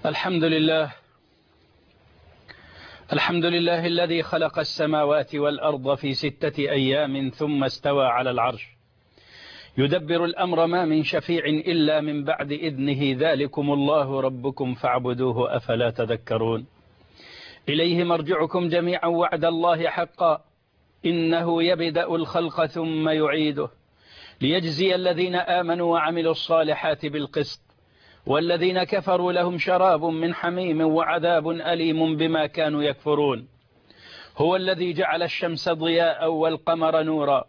الحمد لله. الحمد لله الذي خلق السماوات والأرض في 6 أيام ثم استوى على العرش يدبر الأمر ما من شفيع إلا من بعد إذنه ذلكم الله ربكم فاعبدوه أفلا تذكرون. إليه مرجعكم جميعا وعد الله حقا إنه يبدأ الخلق ثم يعيده ليجزي الذين آمنوا وعملوا الصالحات بالقسط والذين كفروا لهم شراب من حميم وعذاب أليم بما كانوا يكفرون. هو الذي جعل الشمس ضياء والقمر نورا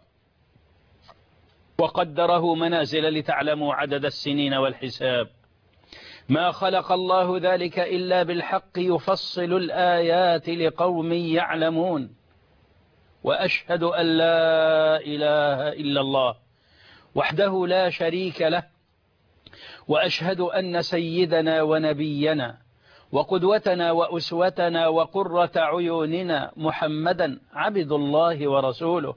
وقدره منازل لتعلموا عدد السنين والحساب. ما خلق الله ذلك إلا بالحق يفصل الآيات لقوم يعلمون. وأشهد أن لا إله إلا الله وحده لا شريك له، وأشهد أن سيدنا ونبينا وقدوتنا وأسوتنا وقرة عيوننا محمدا عبد الله ورسوله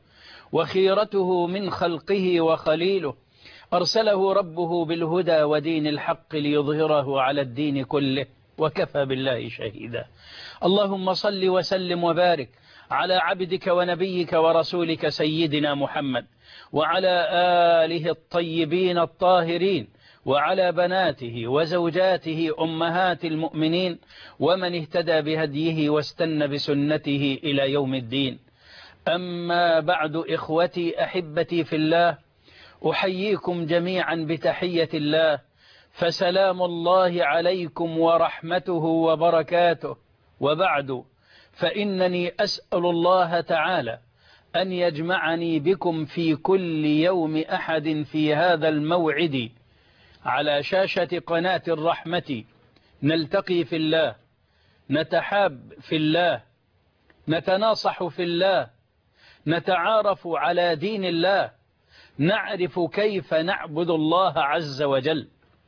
وخيرته من خلقه وخليله، أرسله ربه بالهدى ودين الحق ليظهره على الدين كله وكفى بالله شهيدا. اللهم صل وسلم وبارك على عبدك ونبيك ورسولك سيدنا محمد وعلى آله الطيبين الطاهرين وعلى بناته وزوجاته أمهات المؤمنين ومن اهتدى بهديه واستنى بسنته إلى يوم الدين. أما بعد، إخوتي أحبتي في الله، أحييكم جميعا بتحية الله، فسلام الله عليكم ورحمته وبركاته. وبعد، فإنني أسأل الله تعالى أن يجمعني بكم في كل يوم أحد في هذا الموعد على شاشة قناة الرحمة، نلتقي في الله، نتحاب في الله، نتناصح في الله، نتعارف على دين الله، نعرف كيف نعبد الله عز وجل.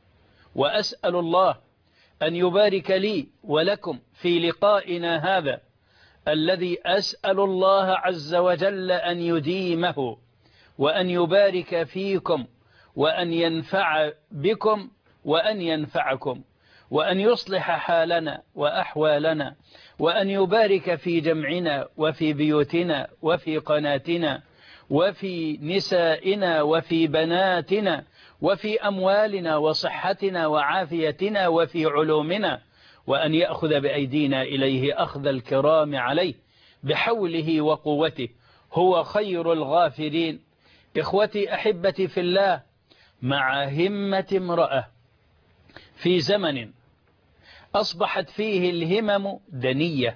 وأسأل الله أن يبارك لي ولكم في لقائنا هذا الذي أسأل الله عز وجل أن يديمه وأن يبارك فيكم وأن ينفع بكم وأن ينفعكم وأن يصلح حالنا وأحوالنا وأن يبارك في جمعنا وفي بيوتنا وفي قناتنا وفي نسائنا وفي بناتنا وفي أموالنا وصحتنا وعافيتنا وفي علومنا، وأن يأخذ بأيدينا إليه أخذ الكرام عليه بحوله وقوته، هو خير الغافرين. إخوتي أحبتي في الله، مع همة امرأة في زمن أصبحت فيه الهمم دنية،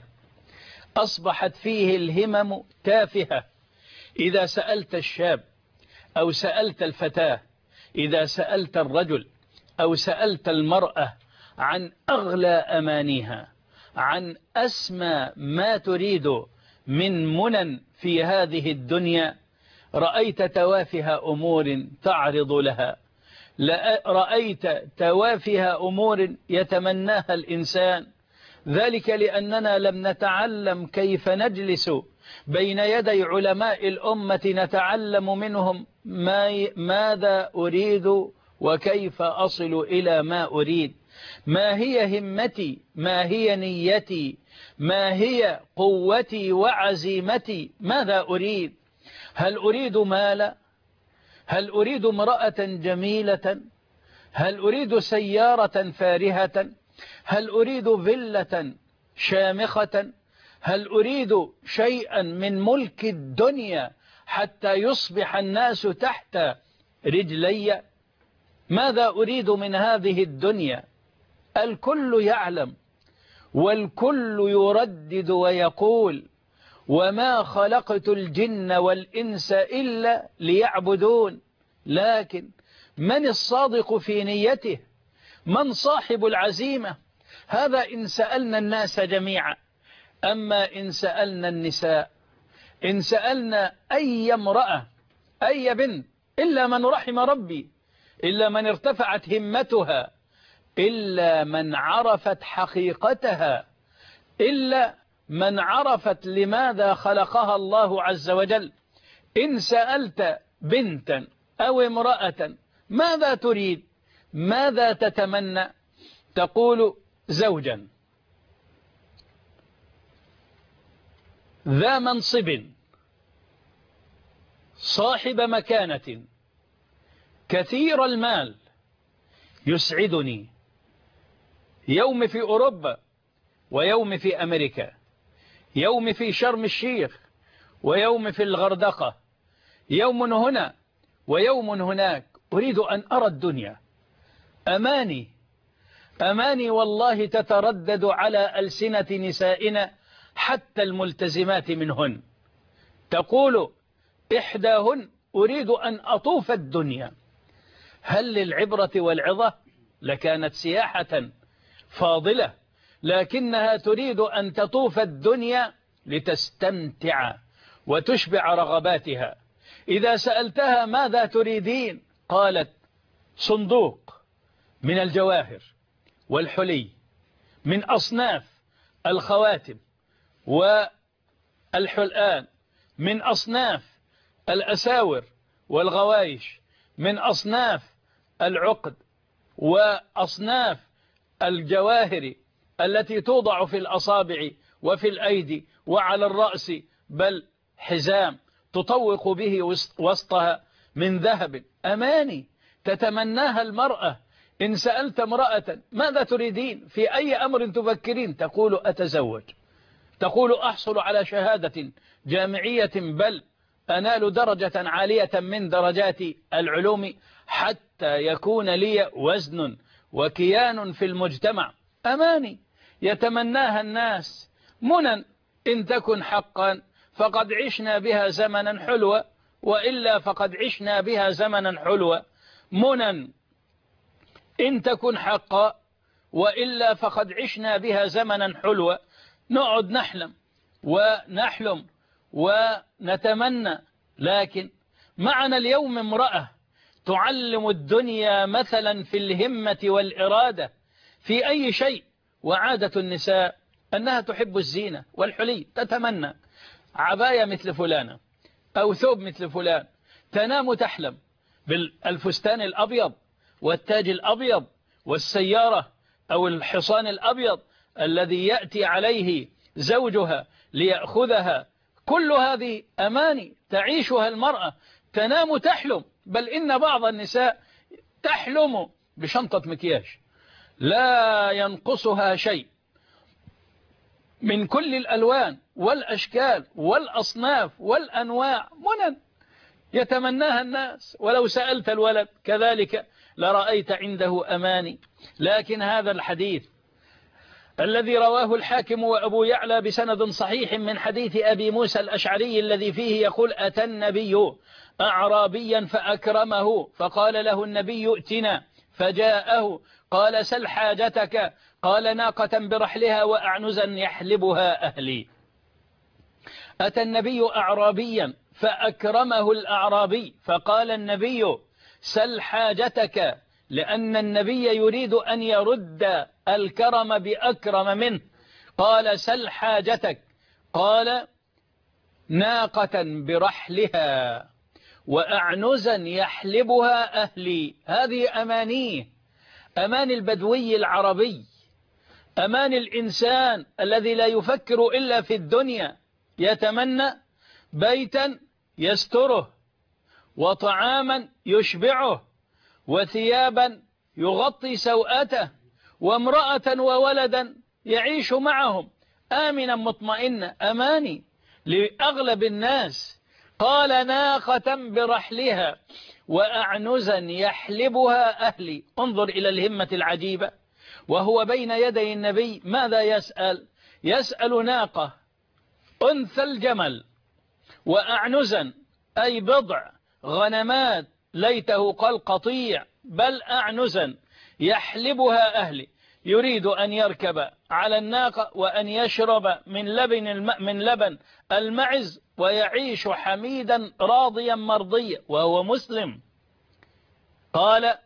أصبحت فيه الهمم تافهة. إذا سألت الشاب أو سألت الفتاة، إذا سألت الرجل أو سألت المرأة عن أغلى أمانيها، عن أسمى ما تريد من منن في هذه الدنيا، رأيت توافه أمور تعرض لها، رأيت توافه أمور يتمناها الإنسان، ذلك لأننا لم نتعلم كيف نجلس بين يدي علماء الأمة نتعلم منهم ماذا أريد وكيف أصل إلى ما أريد، ما هي همتي، ما هي نيتي، ما هي قوتي وعزيمتي، ماذا أريد؟ هل أريد مالا؟ هل أريد امرأة جميلة؟ هل أريد سيارة فارهة؟ هل أريد فيلة شامخة؟ هل أريد شيئا من ملك الدنيا حتى يصبح الناس تحت رجلي؟ ماذا أريد من هذه الدنيا؟ الكل يعلم والكل يردد ويقول: وما خلقت الجن والإنس إلا ليعبدون. لكن من الصادق في نيته؟ من صاحب العزيمة؟ هذا إن سألنا الناس جميعا. أما إن سألنا النساء، إن سألنا أي امرأة أي بنت، إلا من رحم ربي، إلا من ارتفعت همتها، إلا من عرفت حقيقتها، إلا من عرفت لماذا خلقها الله عز وجل. إن سألت بنتا أو امرأة ماذا تريد، ماذا تتمنى، تقول: زوجا ذا منصب صاحب مكانة كثير المال يسعدني يوم في أوروبا ويوم في أمريكا، يوم في شرم الشيخ ويوم في الغردقة، يوم هنا ويوم هناك، أريد أن أرى الدنيا. أماني والله تتردد على ألسنة نسائنا حتى الملتزمات منهن، تقول إحداهن أريد أن أطوف الدنيا. هل للعبرة والعظة؟ لكانت سياحة فاضلة، لكنها تريد أن تطوف الدنيا لتستمتع وتشبع رغباتها. إذا سألتها ماذا تريدين؟ قالت صندوق من الجواهر والحلي، من أصناف الخواتم والحلآن، من أصناف الأساور والغوايش، من أصناف العقد وأصناف الجواهر التي توضع في الأصابع وفي الأيدي وعلى الرأس، بل حزام تطوق به وسطها من ذهب. أماني تتمناها المرأة. إن سألت امرأة ماذا تريدين، في أي أمر تفكرين، تقول أتزوج، تقول أحصل على شهادة جامعية، بل أنال درجة عالية من درجات العلوم حتى يكون لي وزن وكيان في المجتمع. أماني يتمناها الناس. منى إن تكن حقا فقد عشنا بها زمنا حلوة، وإلا فقد عشنا بها زمنا حلوة. منى إن تكن حقا وإلا فقد عشنا بها زمنا حلوة. نقعد نحلم ونتمنى، لكن معنا اليوم امرأة تعلم الدنيا مثلا في الهمة والإرادة في أي شيء. وعادة النساء أنها تحب الزينة والحلي، تتمنى عباية مثل فلانة أو ثوب مثل فلان، تنام تحلم بالفستان الأبيض والتاج الأبيض والسيارة أو الحصان الأبيض الذي يأتي عليه زوجها ليأخذها. كل هذه أماني تعيشها المرأة، تنام تحلم، بل إن بعض النساء تحلم بشنطة مكياج لا ينقصها شيء، من كل الألوان والأشكال والأصناف والأنواع. منى يتمناها الناس، ولو سألت الولد كذلك لرأيت عنده أماني. لكن هذا الحديث الذي رواه الحاكم وأبو يعلى بسند صحيح من حديث أبي موسى الأشعري الذي فيه يقول أتى النبي أعرابيا فأكرمه، فقال له النبي ائتنا، فجاءه قال سل حاجتك، قال ناقة برحلها وأعنزا يحلبها أهلي. أتى النبي أعرابيا فأكرمه الأعرابي، فقال النبي سل حاجتك، لأن النبي يريد أن يرد الكرم بأكرم منه. قال سل حاجتك، قال ناقة برحلها وأعنزا يحلبها أهلي. هذه أمانيه، أمان البدوي العربي، أمان الإنسان الذي لا يفكر إلا في الدنيا، يتمنى بيتا يستره، وطعاما يشبعه، وثيابا يغطي سوءته، وامرأة وولدا يعيش معهم آمنا مطمئنا. أماني لأغلب الناس. قال ناقة برحلها وأعنزا يحلبها أهلي. انظر إلى الهمة العجيبة، وهو بين يدي النبي ماذا يسأل؟ يسأل ناقة أنثى الجمل، وأعنزا أي بضع غنمات، ليته قال قطيع، بل أعنزا يحلبها أهلي. يريد أن يركب على الناقة وأن يشرب من لبن المعز ويعيش حميدا راضيا مرضيا وهو مسلم. قال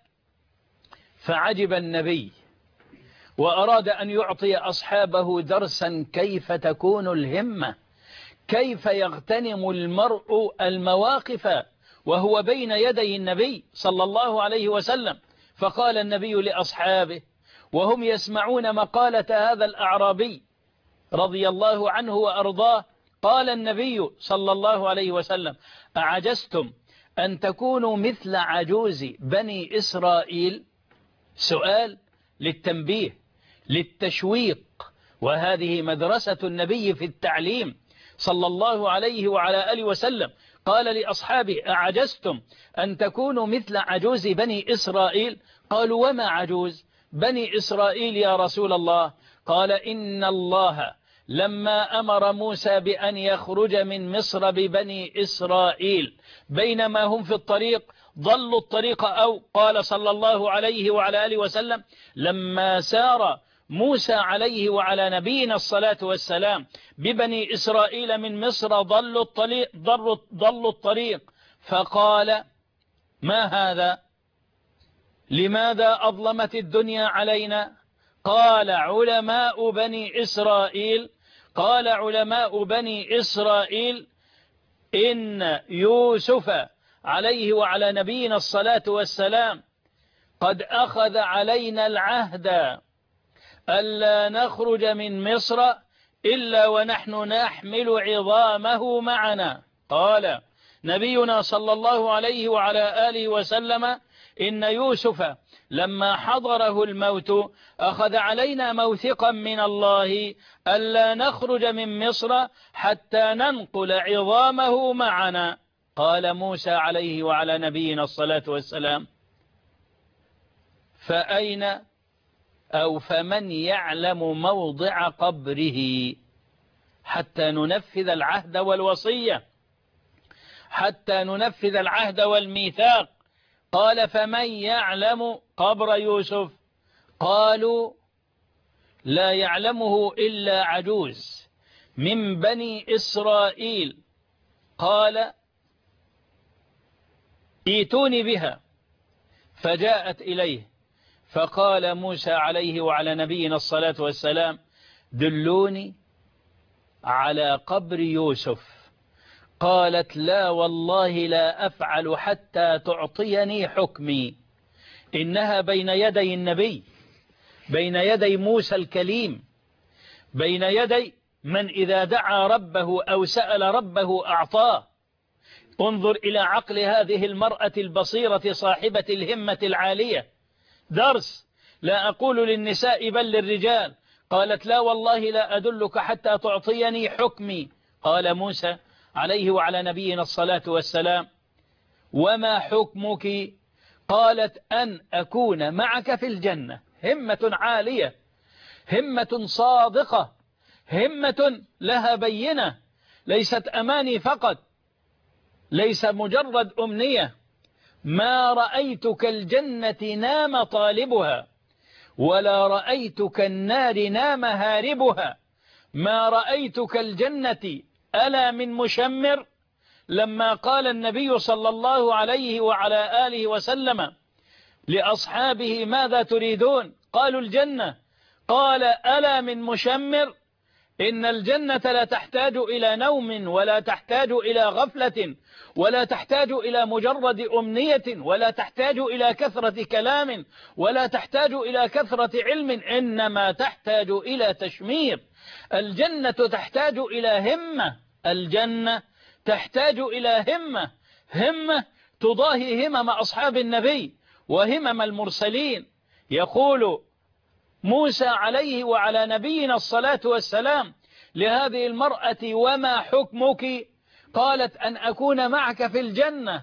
فعجب النبي وأراد أن يعطي أصحابه درسا كيف تكون الهمة، كيف يغتنم المرء المواقف وهو بين يدي النبي صلى الله عليه وسلم. فقال النبي لأصحابه وهم يسمعون مقالة هذا الأعرابي رضي الله عنه وأرضاه، قال النبي صلى الله عليه وسلم: أعجزتم أن تكونوا مثل عجوز بني إسرائيل؟ سؤال للتنبيه، للتشويق، وهذه مدرسة النبي في التعليم صلى الله عليه وعلى آله وسلم. قال لأصحابه: أعجزتم أن تكونوا مثل عجوز بني إسرائيل؟ قالوا: وما عجوز بني إسرائيل يا رسول الله؟ قال: إن الله لما أمر موسى بأن يخرج من مصر ببني إسرائيل بينما هم في الطريق ضلوا الطريق، أو قال صلى الله عليه وعلى آله وسلم: لما سار موسى عليه وعلى نبينا الصلاة والسلام ببني إسرائيل من مصر ضلوا الطريق، فقال: ما هذا؟ لماذا أظلمت الدنيا علينا؟ قال: علماء بني إسرائيل. قال: علماء بني إسرائيل إن يوسف عليه وعلى نبينا الصلاة والسلام قد أخذ علينا العهد ألا نخرج من مصر إلا ونحن نحمل عظامه معنا. قال نبينا صلى الله عليه وعلى آله وسلم: إن يوسف لما حضره الموت أخذ علينا موثقا من الله ألا نخرج من مصر حتى ننقل عظامه معنا. قال موسى عليه وعلى نبينا الصلاة والسلام: فأين أو فمن يعلم موضع قبره حتى ننفذ العهد والوصية، حتى ننفذ العهد والميثاق؟ قال: فمن يعلم قبر يوسف؟ قالوا: لا يعلمه إلا عجوز من بني إسرائيل. قال: ائتوني بها. فجاءت إليه، فقال موسى عليه وعلى نبينا الصلاة والسلام: دلوني على قبر يوسف. قالت: لا والله لا أفعل حتى تعطيني حكمي. إنها بين يدي النبي، بين يدي موسى الكليم، بين يدي من إذا دعا ربه أو سأل ربه أعطاه. انظر إلى عقل هذه المرأة البصيرة صاحبة الهمة العالية، درس لا أقول للنساء بل للرجال. قالت: لا والله لا أدلك حتى تعطيني حكمي. قال موسى عليه وعلى نبينا الصلاة والسلام: وما حكمك؟ قالت: أن أكون معك في الجنة. همة عالية، همة صادقة، همة لها بينة، ليست أماني فقط، ليس مجرد أمنية. ما رأيت كالجنة نام طالبها، ولا رأيت كالنار نام هاربها. ما رأيت كالجنة ألا من مشمر. لما قال النبي صلى الله عليه وعلى آله وسلم لأصحابه: ماذا تريدون؟ قالوا: الجنة. قال: ألا من مشمر. إن الجنة لا تحتاج إلى نوم، ولا تحتاج إلى غفلة، ولا تحتاج إلى مجرد أمنية، ولا تحتاج إلى كثرة كلام، ولا تحتاج إلى كثرة علم، إنما تحتاج إلى تشمير. الجنة تحتاج إلى همة، الجنة تحتاج إلى همة، همة تضاهي همم أصحاب النبي وهمم المرسلين. يقول موسى عليه وعلى نبينا الصلاة والسلام لهذه المرأة: وما حكمك؟ قالت: أن أكون معك في الجنة.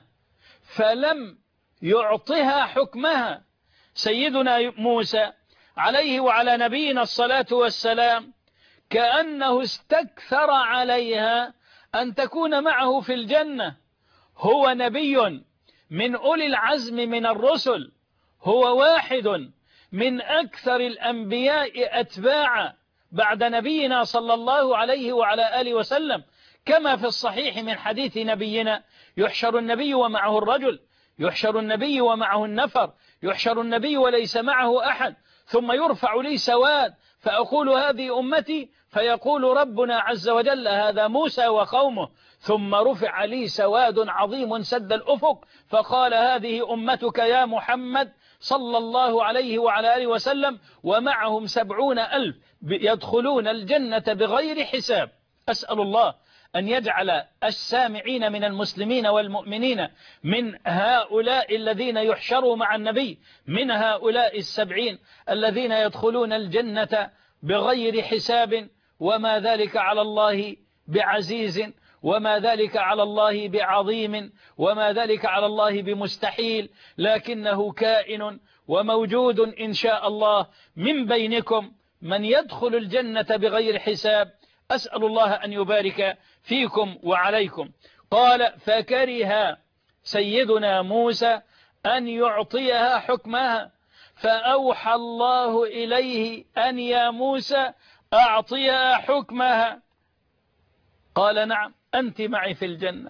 فلم يعطها حكمها. سيدنا موسى عليه وعلى نبينا الصلاة والسلام كأنه استكثر عليها أن تكون معه في الجنة. هو نبي من أولي العزم من الرسل، هو واحد من أكثر الأنبياء أتباعا بعد نبينا صلى الله عليه وعلى آله وسلم، كما في الصحيح من حديث نبينا: يحشر النبي ومعه الرجل، يحشر النبي ومعه النفر، يحشر النبي وليس معه أحد، ثم يرفع لي سواد فأقول: هذه أمتي، فيقول ربنا عز وجل: هذا موسى وقومه. ثم رفع لي سواد عظيم سد الأفق، فقال: هذه أمتك يا محمد. صلى الله عليه وعلى آله وسلم ومعهم 70,000 يدخلون الجنة بغير حساب. أسأل الله أن يجعل السامعين من المسلمين والمؤمنين من هؤلاء الذين يحشروا مع النبي، من هؤلاء 70 الذين يدخلون الجنة بغير حساب، وما ذلك على الله بعزيز، وما ذلك على الله بعظيم، وما ذلك على الله بمستحيل، لكنه كائن وموجود إن شاء الله من بينكم من يدخل الجنة بغير حساب. أسأل الله أن يبارك فيكم وعليكم. قال فكره سيدنا موسى أن يعطيها حكمها، فأوحى الله إليه أن يا موسى أعطيها حكمها. قال نعم، أنت معي في الجنة،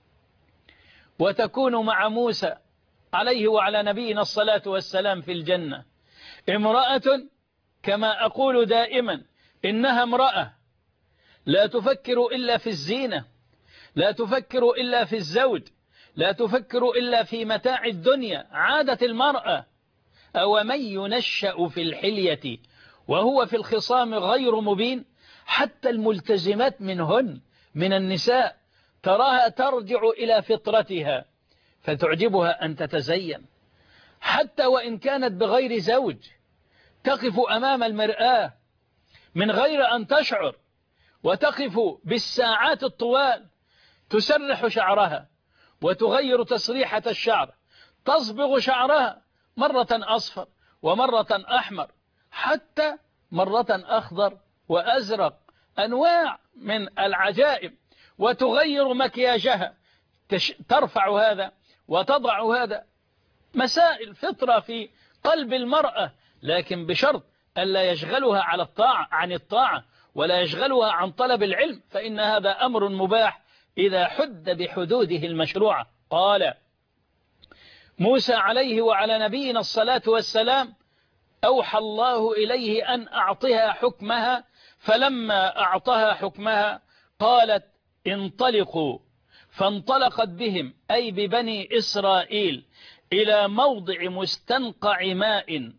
وتكون مع موسى عليه وعلى نبينا الصلاة والسلام في الجنة امرأة كما أقول دائما إنها امرأة لا تفكر إلا في الزينة، لا تفكر إلا في الزوج، لا تفكر إلا في متاع الدنيا. عادة المرأة أو من ينشأ في الحلية وهو في الخصام غير مبين. حتى الملتزمات منهن من النساء تراها ترجع إلى فطرتها فتعجبها أن تتزين، حتى وإن كانت بغير زوج تقف أمام المرآة من غير أن تشعر، وتقف بالساعات الطوال تسرح شعرها وتغير تسريحة الشعر، تصبغ شعرها مرة أصفر ومرة أحمر حتى مرة أخضر وأزرق، أنواع من العجائب، وتغير مكياجها، ترفع هذا وتضع هذا. مسائل فطرة في قلب المرأة، لكن بشرط ألا يشغلها عن الطاعة ولا يشغلها عن طلب العلم، فإن هذا أمر مباح إذا حد بحدوده المشروعة. قال موسى عليه وعلى نبينا الصلاة والسلام أوحى الله إليه أن أعطها حكمها، فلما أعطها حكمها قالت انطلقوا، فانطلقت بهم أي ببني إسرائيل إلى موضع مستنقع ماء،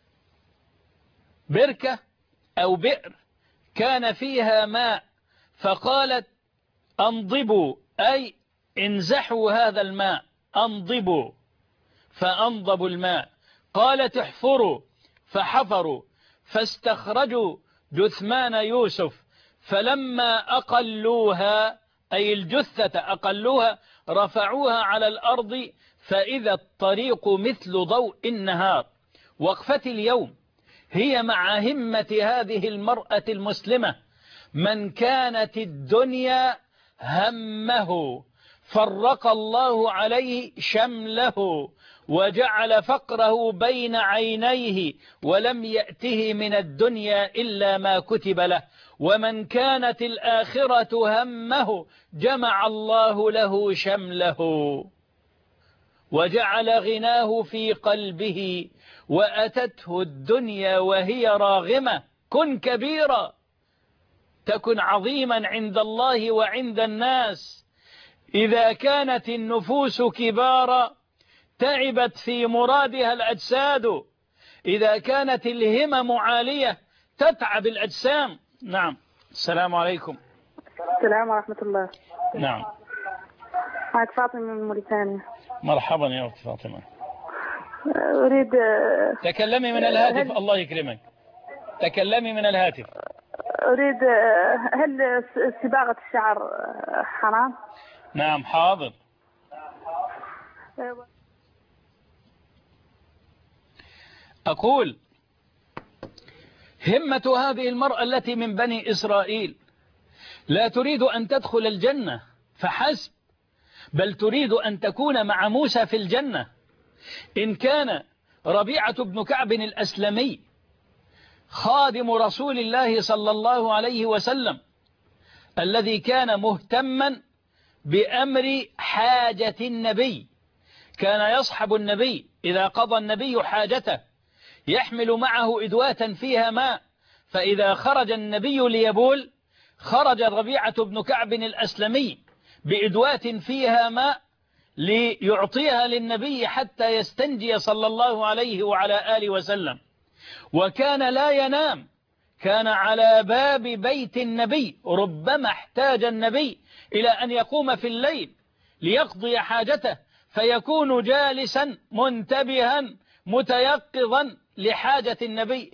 بركة أو بئر كان فيها ماء، فقالت أنضبوا أي انزحوا هذا الماء، أنضبوا فأنضبوا الماء. قالت احفروا فحفروا فاستخرجوا جثمان يوسف، فلما أقلوها أي الجثة أقلوها رفعوها على الأرض فإذا الطريق مثل ضوء النهار. وقفة اليوم هي مع همة هذه المرأة المسلمة، من كانت الدنيا همه فرق الله عليه شمله وجعل فقره بين عينيه ولم يأته من الدنيا إلا ما كتب له، ومن كانت الآخرة همه جمع الله له شمله وجعل غناه في قلبه وأتته الدنيا وهي راغمة. كن كبيرا تكن عظيما عند الله وعند الناس. إذا كانت النفوس كبارا تعبت في مرادها الأجساد، إذا كانت الهمم عالية تتعب الأجسام. نعم. السلام عليكم. السلام ورحمة الله. نعم. معك فاطمة من موريتانيا. مرحبا يا أخت فاطمة. أريد تكلمي من الهاتف. الله يكرمك، تكلمي من الهاتف. أريد هل صباغة الشعر حرام؟ نعم حاضر. أقول همة هذه المرأة التي من بني إسرائيل لا تريد أن تدخل الجنة فحسب، بل تريد أن تكون مع موسى في الجنة. إن كان ربيعة بن كعب الأسلمي خادم رسول الله صلى الله عليه وسلم الذي كان مهتما بأمر حاجة النبي، كان يصحب النبي إذا قضى النبي حاجته، يحمل معه إدواتا فيها ماء، فإذا خرج النبي ليبول خرج ربيعة بن كعب الأسلمي بإدوات فيها ماء ليعطيها للنبي حتى يستنجي صلى الله عليه وعلى آله وسلم. وكان لا ينام، كان على باب بيت النبي، ربما احتاج النبي إلى أن يقوم في الليل ليقضي حاجته، فيكون جالسا منتبها متيقظا لحاجة النبي،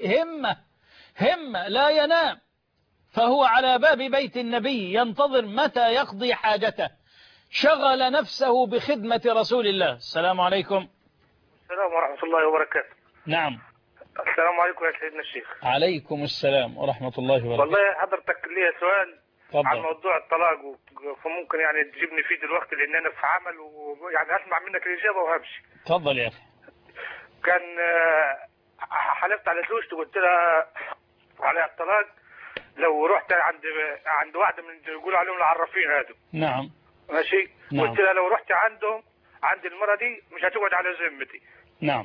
همة لا ينام، فهو على باب بيت النبي ينتظر متى يقضي حاجته، شغل نفسه بخدمة رسول الله. السلام عليكم. السلام ورحمة الله وبركاته. نعم. السلام عليكم يا سيدنا الشيخ. عليكم السلام ورحمة الله وبركاته. والله حضرتك لي سؤال طبعا. عن موضوع الطلاق، فممكن يعني تجيبني فيه دلوقتي لأن أنا في عمل، ويعني أسمع منك الإجابة وهمشي. تفضل يا أخي. كان حلفت على زوجتي وقلت لها على الطلاق لو رحت عند واحدة من يقولوا عليهم العرافين هذا. نعم. ماشي. نعم. قلت لها لو رحت عندهم عند المرة دي مش هتقعد على ذمتي. نعم.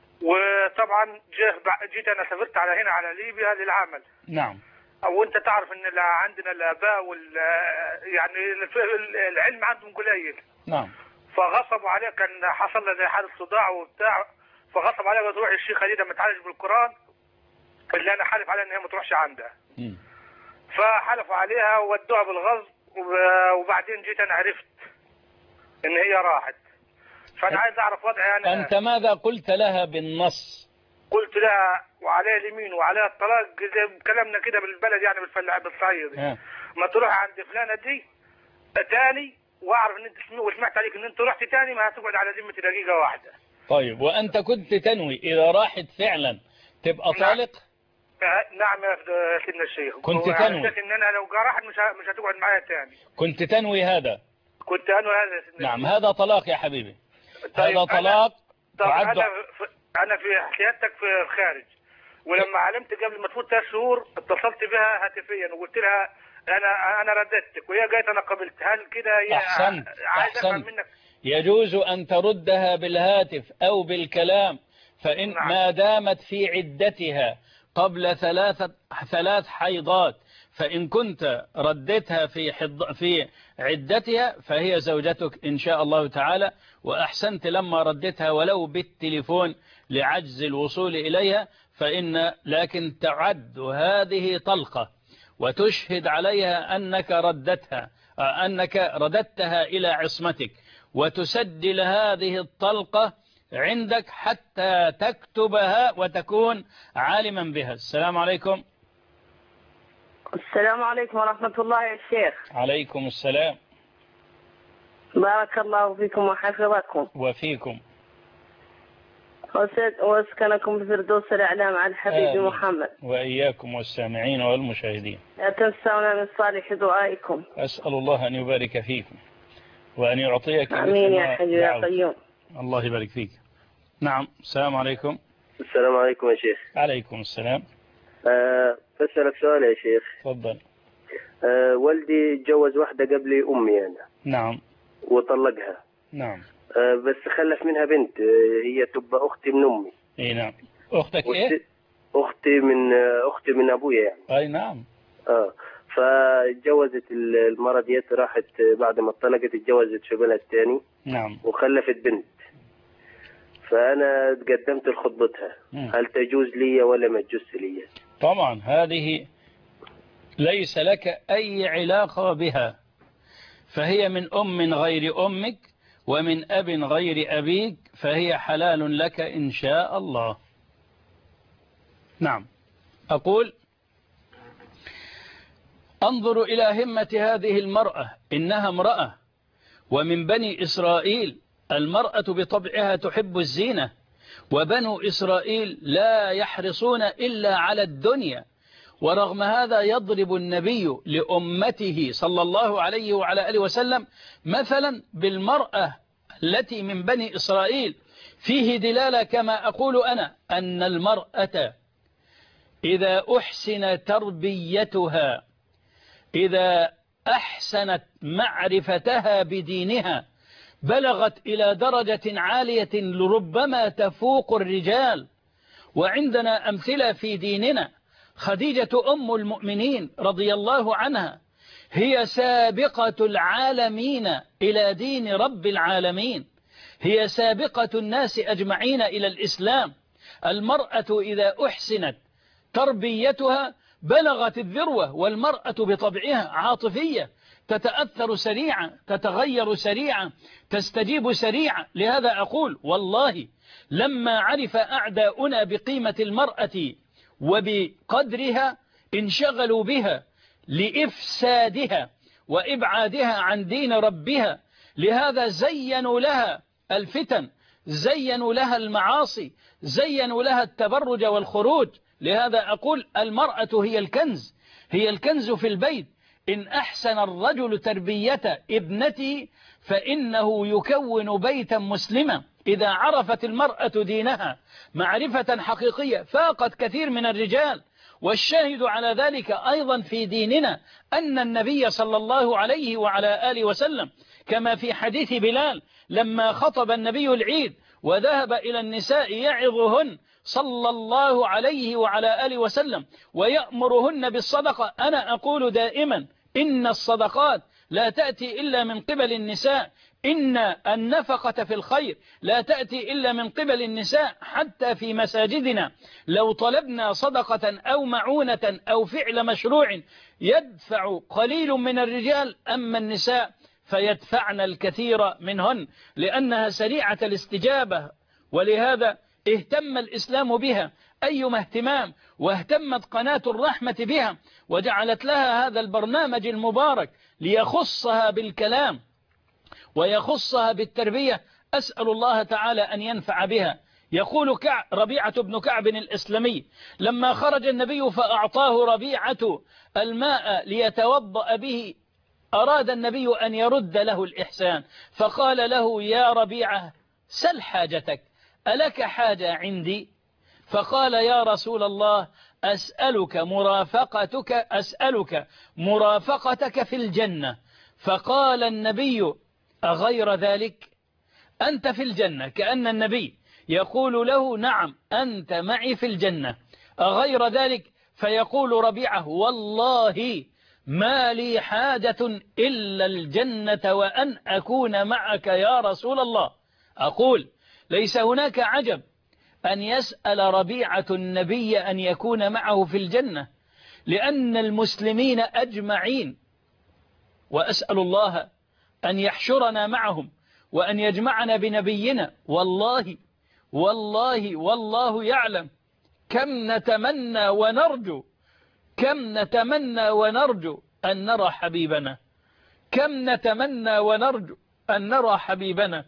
وطبعا جيت انا سافرت على هنا على ليبيا للعمل. نعم. وانت تعرف ان عندنا الاباء يعني العلم عندهم قليل. نعم. فغصبوا عليه، كان حصل له زي حاله صداع وبتاع، فغصب عليه وتروح الشيخه دي متعالج بالقران اللي انا حالف عليها ان هي ما تروحش عندها. فحلفوا عليها وودوها بالغصب، وبعدين جيت انا عرفت ان هي راحت. فانا عايز اعرف وضعي انا. انت ماذا قلت لها بالنص؟ قلت لها وعليها اليمين وعليها الطلاق زي كلامنا كده بالبلد يعني بالصعيد، ما تروح عند فلانه دي تاني، واعرف ان انت وسمعت عليك ان انت رحت تاني ما هتقعد على ذمتي دقيقه واحده. طيب وانت كنت تنوي اذا راحت فعلا تبقى طالق؟ نعم يا سيدنا الشيخ. كنت تنوي ان انا لو راحت مش هتقعد معايا تاني. كنت تنوي هذا؟ كنت انوي هذا يا سيدنا. نعم. هذا طلاق يا حبيبي. طيب هذا طلاق. انا في حياتك في الخارج، ولما علمت قبل ما تفوت 3 شهور اتصلت بها هاتفيا وقلت لها انا رددتك، وهي قالت انا قبلت. هل كده عايز افهم منك؟ يجوز ان تردها بالهاتف او بالكلام، فان نعم. ما دامت في عدتها قبل 3 حيضات، فإن كنت ردتها في عدتها فهي زوجتك إن شاء الله تعالى، وأحسنت لما ردتها ولو بالتليفون لعجز الوصول إليها، لكن تعد هذه طلقة وتشهد عليها أنك رددتها إلى عصمتك، وتسجل هذه الطلقة عندك حتى تكتبها وتكون عالما بها. السلام عليكم. السلام عليكم ورحمة الله يا شيخ. عليكم السلام. بارك الله فيكم وحفظكم. وفيكم. واسكنكم بفردوس الأعلى مع الحبيب محمد. وإياكم والسامعين والمشاهدين. لا تنسونا من صالح دعائكم. أسأل الله أن يبارك فيكم وأن يعطيك. آمين يا حي يا قيوم. الله يبارك فيك. نعم. السلام عليكم. السلام عليكم يا شيخ. عليكم السلام. بسألك سؤال يا شيخ. تفضل. والدي تجوز واحدة قبل أمي أنا. نعم. وطلقها. نعم. بس خلف منها بنت، هي تبقى أختي من أمي. اي نعم. أختك إيه؟ أختي من أبويا يعني. أي نعم. فجوزت المرة ديت، راحت بعد ما اتطلقت اتجوزت في بلد تاني. نعم. وخلفت بنت، فأنا تقدمت لخطبتها. هل تجوز لي ولا ما تجوز لي؟ طبعا هذه ليس لك أي علاقة بها، فهي من أم غير أمك ومن أب غير أبيك، فهي حلال لك إن شاء الله. نعم. أقول انظروا إلى همة هذه المرأة، إنها امرأة ومن بني إسرائيل. المرأة بطبعها تحب الزينة، وبنو إسرائيل لا يحرصون إلا على الدنيا، ورغم هذا يضرب النبي لأمته صلى الله عليه وعلى آله وسلم مثلا بالمرأة التي من بني إسرائيل. فيه دلالة كما أقول أنا أن المرأة إذا أحسن تربيتها، إذا أحسنت معرفتها بدينها، بلغت إلى درجة عالية لربما تفوق الرجال. وعندنا أمثلة في ديننا. خديجة أم المؤمنين رضي الله عنها هي سابقة العالمين إلى دين رب العالمين، هي سابقة الناس أجمعين إلى الإسلام. المرأة إذا أحسنت تربيتها بلغت الذروة، والمرأة بطبعها عاطفية، تتأثر سريعا، تتغير سريعا، تستجيب سريعا. لهذا أقول والله لما عرف أعداؤنا بقيمة المرأة وبقدرها انشغلوا بها لإفسادها وإبعادها عن دين ربها. لهذا زينوا لها الفتن، زينوا لها المعاصي، زينوا لها التبرج والخروج. لهذا أقول المرأة هي الكنز، هي الكنز في البيت. إن أحسن الرجل تربية ابنته فإنه يكون بيتا مسلما. إذا عرفت المرأة دينها معرفة حقيقية فاقت كثير من الرجال. والشاهد على ذلك أيضا في ديننا أن النبي صلى الله عليه وعلى آله وسلم كما في حديث بلال لما خطب النبي العيد وذهب إلى النساء يعظهن صلى الله عليه وعلى آله وسلم ويأمرهن بالصدقة. أنا أقول دائما إن الصدقات لا تأتي إلا من قبل النساء، إن النفقة في الخير لا تأتي إلا من قبل النساء. حتى في مساجدنا لو طلبنا صدقة أو معونة أو فعل مشروع يدفع قليل من الرجال، أما النساء فيدفعن الكثير منهن لأنها سريعة الاستجابة. ولهذا اهتم الإسلام بها أيما اهتمام، واهتمت قناة الرحمة بها وجعلت لها هذا البرنامج المبارك ليخصها بالكلام ويخصها بالتربية. أسأل الله تعالى أن ينفع بها. يقول ربيعة بن كعب الإسلامي لما خرج النبي فأعطاه ربيعة الماء ليتوضأ به، أراد النبي أن يرد له الإحسان فقال له يا ربيعة سل حاجتك، ألك حاجة عندي؟ فقال يا رسول الله أسألك مرافقتك في الجنة. فقال النبي أغير ذلك؟ أنت في الجنة، كأن النبي يقول له نعم أنت معي في الجنة، أغير ذلك؟ فيقول ربيعة والله ما لي حاجة إلا الجنة وأن أكون معك يا رسول الله. أقول ليس هناك عجب أن يسأل ربيعة النبي أن يكون معه في الجنة، لأن المسلمين أجمعين، وأسأل الله أن يحشرنا معهم وأن يجمعنا بنبينا. والله والله والله يعلم كم نتمنى ونرجو أن نرى حبيبنا، كم نتمنى ونرجو أن نرى حبيبنا.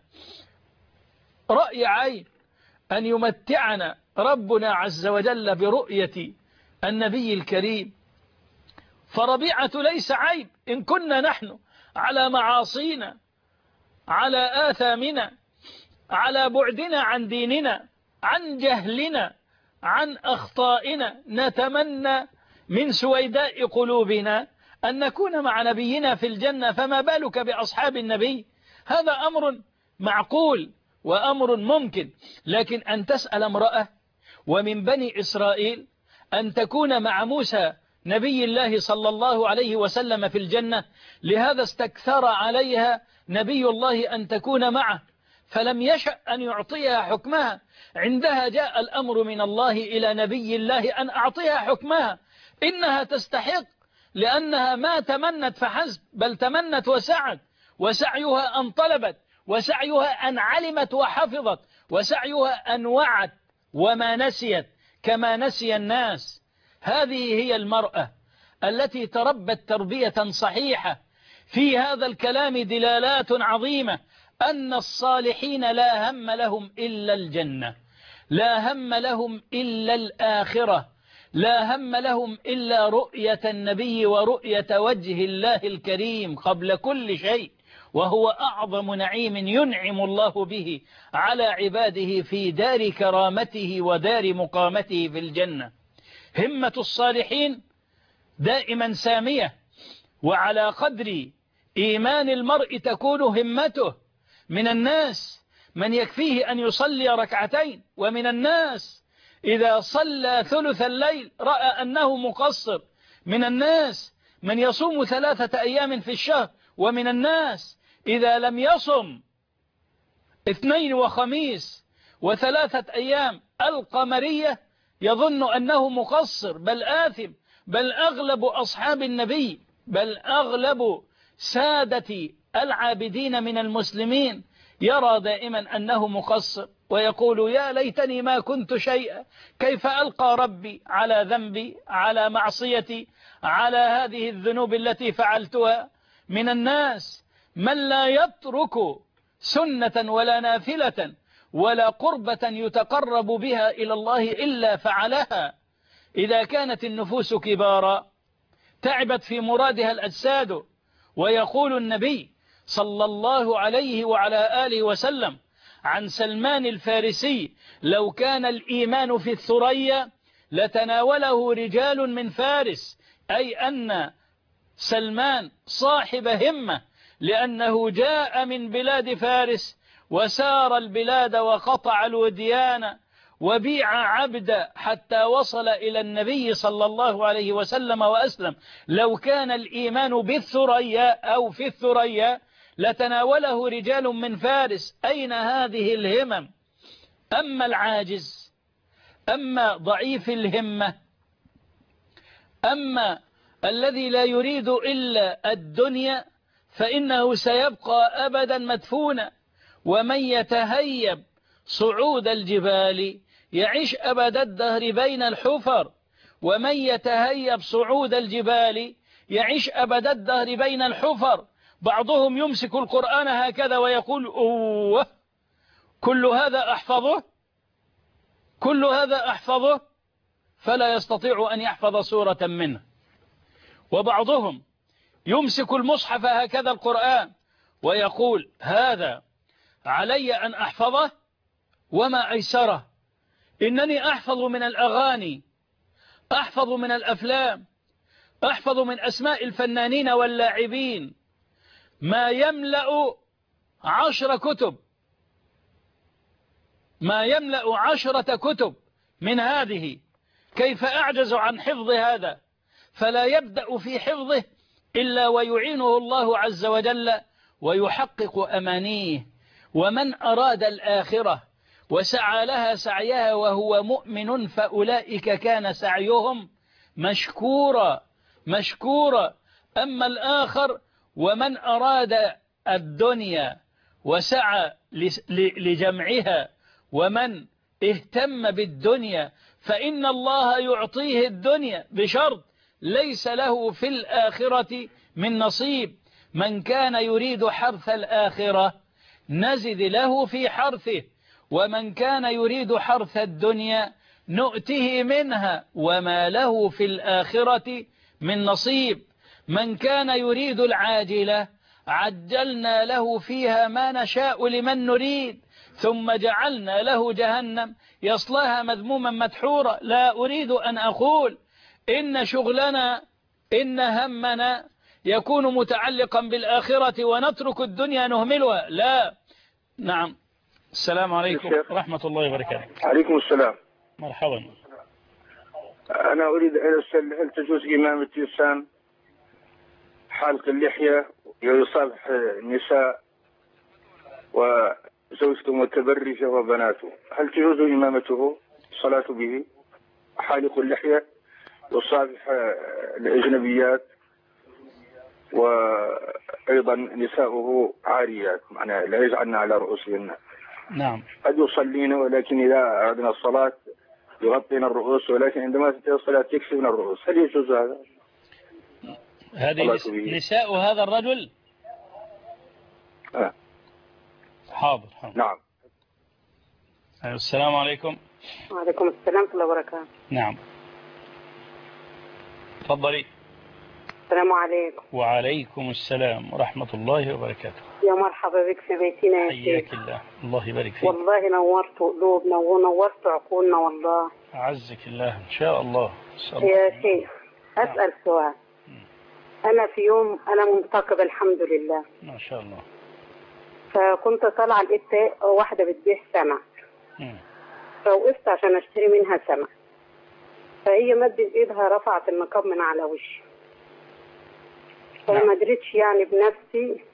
رأي عين أن يمتعنا ربنا عز وجل برؤية النبي الكريم. فربيعة ليس عيب إن كنا نحن على معاصينا، على آثامنا، على بعدنا عن ديننا، عن جهلنا، عن أخطائنا، نتمنى من سويداء قلوبنا أن نكون مع نبينا في الجنة، فما بالك بأصحاب النبي؟ هذا أمر معقول وأمر ممكن. لكن أن تسأل امرأة ومن بني إسرائيل أن تكون مع موسى نبي الله صلى الله عليه وسلم في الجنة، لهذا استكثر عليها نبي الله أن تكون معه، فلم يشأ أن يعطيها حكمها. عندها جاء الأمر من الله إلى نبي الله أن أعطيها حكمها، إنها تستحق، لأنها ما تمنت فحسب بل تمنت وسعت، وسعيها أن طلبت، وسعيها أن علمت وحفظت، وسعيها أن وعت وما نسيت كما نسي الناس. هذه هي المرأة التي تربت تربية صحيحة. في هذا الكلام دلالات عظيمة أن الصالحين لا هم لهم إلا الجنة، لا هم لهم إلا الآخرة، لا هم لهم إلا رؤية النبي ورؤية وجه الله الكريم قبل كل شيء، وهو أعظم نعيم ينعم الله به على عباده في دار كرامته ودار مقامته في الجنة. همة الصالحين دائما سامية، وعلى قدر إيمان المرء تكون همته. من الناس من يكفيه أن يصلي ركعتين، ومن الناس إذا صلى ثلث الليل رأى أنه مقصر، من الناس من يصوم 3 أيام في الشهر، ومن الناس إذا لم يصم 2 وخميس و3 أيام القمرية يظن أنه مقصر بل آثم، بل أغلب أصحاب النبي، بل أغلب سادة العابدين من المسلمين يرى دائما أنه مقصر، ويقول يا ليتني ما كنت شيئا، كيف ألقى ربي على ذنبي، على معصيتي، على هذه الذنوب التي فعلتها. من الناس من لا يترك سنة ولا نافلة ولا قربة يتقرب بها إلى الله إلا فعلها. إذا كانت النفوس كبارا تعبت في مرادها الأجساد. ويقول النبي صلى الله عليه وعلى آله وسلم عن سلمان الفارسي: لو كان الإيمان في الثريا لتناوله رجال من فارس، أي أن سلمان صاحب همة، لأنه جاء من بلاد فارس وسار البلاد وقطع الوديان وبيع عبدا حتى وصل إلى النبي صلى الله عليه وسلم وأسلم. لو كان الإيمان بالثريا أو في الثريا لتناوله رجال من فارس. أين هذه الهمم؟ أما العاجز، أما ضعيف الهمة، أما الذي لا يريد إلا الدنيا فإنه سيبقى أبدا مدفونا. ومن يتهيب صعود الجبال يعيش أبد الدهر بين الحفر. ومن يتهيب صعود الجبال يعيش أبد الدهر بين الحفر. بعضهم يمسك القرآن هكذا ويقول أوه كل هذا أحفظه، كل هذا أحفظه، فلا يستطيع أن يحفظ سورة منه. وبعضهم يمسك المصحف هكذا القرآن ويقول هذا علي أن أحفظه وما أيسره، إنني أحفظ من الأغاني، أحفظ من الأفلام، أحفظ من أسماء الفنانين واللاعبين ما يملأ 10 كتب، ما يملأ 10 كتب من هذه. كيف أعجز عن حفظ هذا؟ فلا يبدأ في حفظه إلا ويعينه الله عز وجل ويحقق أمانيه. ومن أراد الآخرة وسعى لها سعيها وهو مؤمن فأولئك كان سعيهم مشكورا مشكورا. أما الآخر ومن أراد الدنيا وسعى لجمعها ومن اهتم بالدنيا فإن الله يعطيه الدنيا بشرط ليس له في الآخرة من نصيب. من كان يريد حرث الآخرة نزد له في حرثه، ومن كان يريد حرث الدنيا نؤته منها وما له في الآخرة من نصيب. من كان يريد العاجلة عجلنا له فيها ما نشاء لمن نريد ثم جعلنا له جهنم يصلاها مذموما مدحورا. لا أريد أن أقول إن شغلنا إن همنا يكون متعلقا بالآخرة ونترك الدنيا نهملها، لا. نعم. السلام عليكم ورحمة الله وبركاته. عليكم السلام. مرحبا. أنا أريد أن أسأل هل تجوز إمامة إنسان حالق اللحية ويصافح النساء وزوجته متبرجة وبناته، هل تجوز إمامته الصلاة به حالق اللحية يصافح الأجنبيات وأيضا نساؤه عاريات معناها لا يجعلن على رؤوسهن؟ نعم. قد يصلين ولكن إذا أردنا الصلاة يغطين الرؤوس، ولكن عندما تنتهي الصلاة يكشفن الرؤوس، هل يجوز هذا؟ هذه نساء هذا الرجل؟ حاضر. نعم. السلام عليكم. وعليكم السلام ورحمة الله وبركاته. نعم تفضلي. السلام عليكم. وعليكم السلام ورحمة الله وبركاته. يا مرحبا بك في بيتنا يا شيخ. حياك الله، الله يبارك فيك. والله نورت قلوبنا ونورت عقولنا والله. أعزك الله إن شاء الله. يا شيخ أسأل سؤال. أنا في يوم أنا منتقبة الحمد لله ما شاء الله، فكنت طالعة لقيت واحدة بتبيع سمك فوقفت عشان أشتري منها سمك، فهي مدت إيدها رفعت النقاب من على وشي، فما دريتش يعني بنفسي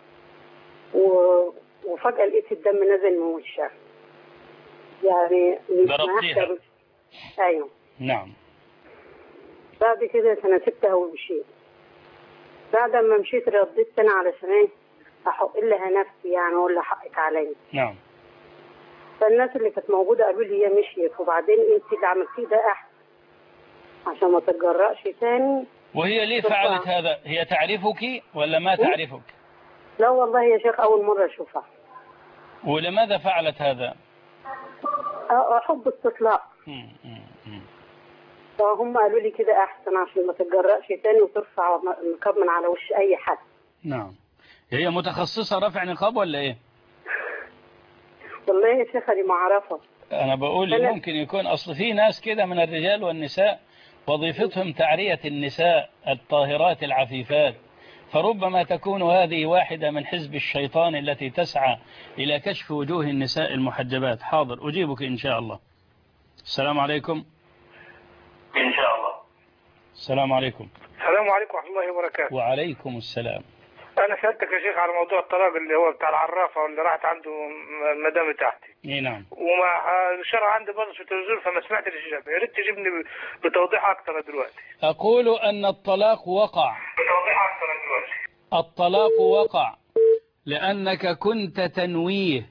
وفجأة لقيت الدم نزل من وشها يعني. ضربتيها؟ ايوه. نعم. بعد كده انا سبتها ومشيت. بعد ما مشيت رديت تاني علشان ايه احق لها نفسي يعني اقول لها حقك عليا. نعم. فالناس اللي كانت موجوده قالوا لي هي مشيت وبعدين انت اللي عملتيه ده احسن عشان ما تتجرأش تاني. وهي ليه فعلت هذا؟ هي تعرفك ولا ما تعرفك؟ لا والله يا شيخ اول مره اشوفها. ولماذا فعلت هذا؟ حب استطلاع. فهم قالوا لي كده احسن عشان ما تتجرأش تاني وترفع النقاب من على وش اي حد. نعم. هي متخصصة رفع نقاب ولا ايه؟ والله يا شيخ دي ما اعرفها. انا بقول ممكن يكون اصل في ناس كده من الرجال والنساء وظيفتهم تعرية النساء الطاهرات العفيفات، فربما تكون هذه واحدة من حزب الشيطان التي تسعى إلى كشف وجوه النساء المحجبات. حاضر أجيبك إن شاء الله. السلام عليكم. إن شاء الله. السلام عليكم. السلام عليكم ورحمة الله وبركاته. وعليكم السلام. أنا سألتك يا شيخ على موضوع الطلاق اللي هو بتاع العرافة واللي راحت عنده مدام تحتي. إيه نعم. وما الشرع عندي برضه في التلفزيون فما سمعت الإجابة، يا ريت تجيبني بتوضيح أكثر دلوقتي. أقول أن الطلاق وقع. بتوضيح أكثر دلوقتي. الطلاق وقع لأنك كنت تنويه،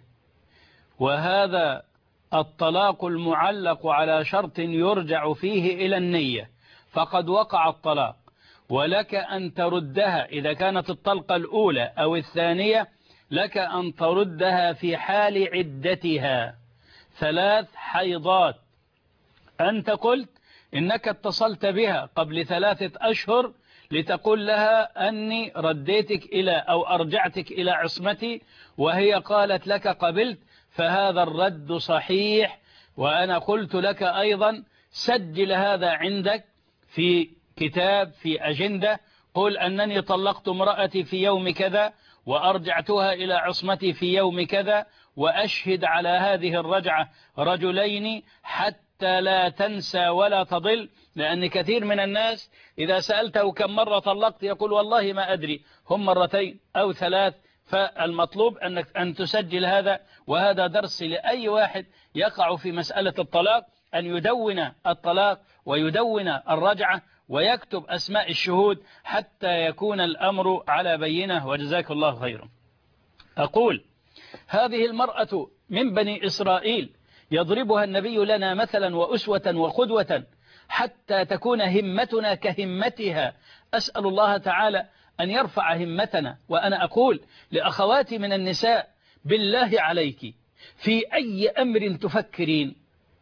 وهذا الطلاق المعلق على شرط يرجع فيه إلى النية، فقد وقع الطلاق، ولك أن تردها إذا كانت الطلقة الأولى أو الثانية، لك أن تردها في حال عدتها 3 حيضات. أنت قلت إنك اتصلت بها قبل 3 أشهر لتقول لها أني رديتك إلى أو أرجعتك إلى عصمتي، وهي قالت لك قبلت، فهذا الرد صحيح. وأنا قلت لك أيضا سجل هذا عندك في كتاب في أجندة، قل أنني طلقت امرأتي في يوم كذا وأرجعتها إلى عصمتي في يوم كذا، وأشهد على هذه الرجعة رجلين حتى لا تنسى ولا تضل. لأن كثير من الناس إذا سألته كم مرة طلقت يقول والله ما أدري، هم 2 أو 3. فالمطلوب أن تسجل هذا، وهذا درس لأي واحد يقع في مسألة الطلاق أن يدون الطلاق ويدون الرجعة ويكتب أسماء الشهود حتى يكون الأمر على بينه، وجزاك الله خيرا. أقول هذه المرأة من بني إسرائيل يضربها النبي لنا مثلا وأسوة وقدوة حتى تكون همتنا كهمتها. أسأل الله تعالى أن يرفع همتنا. وأنا أقول لأخواتي من النساء بالله عليك في أي أمر تفكرين،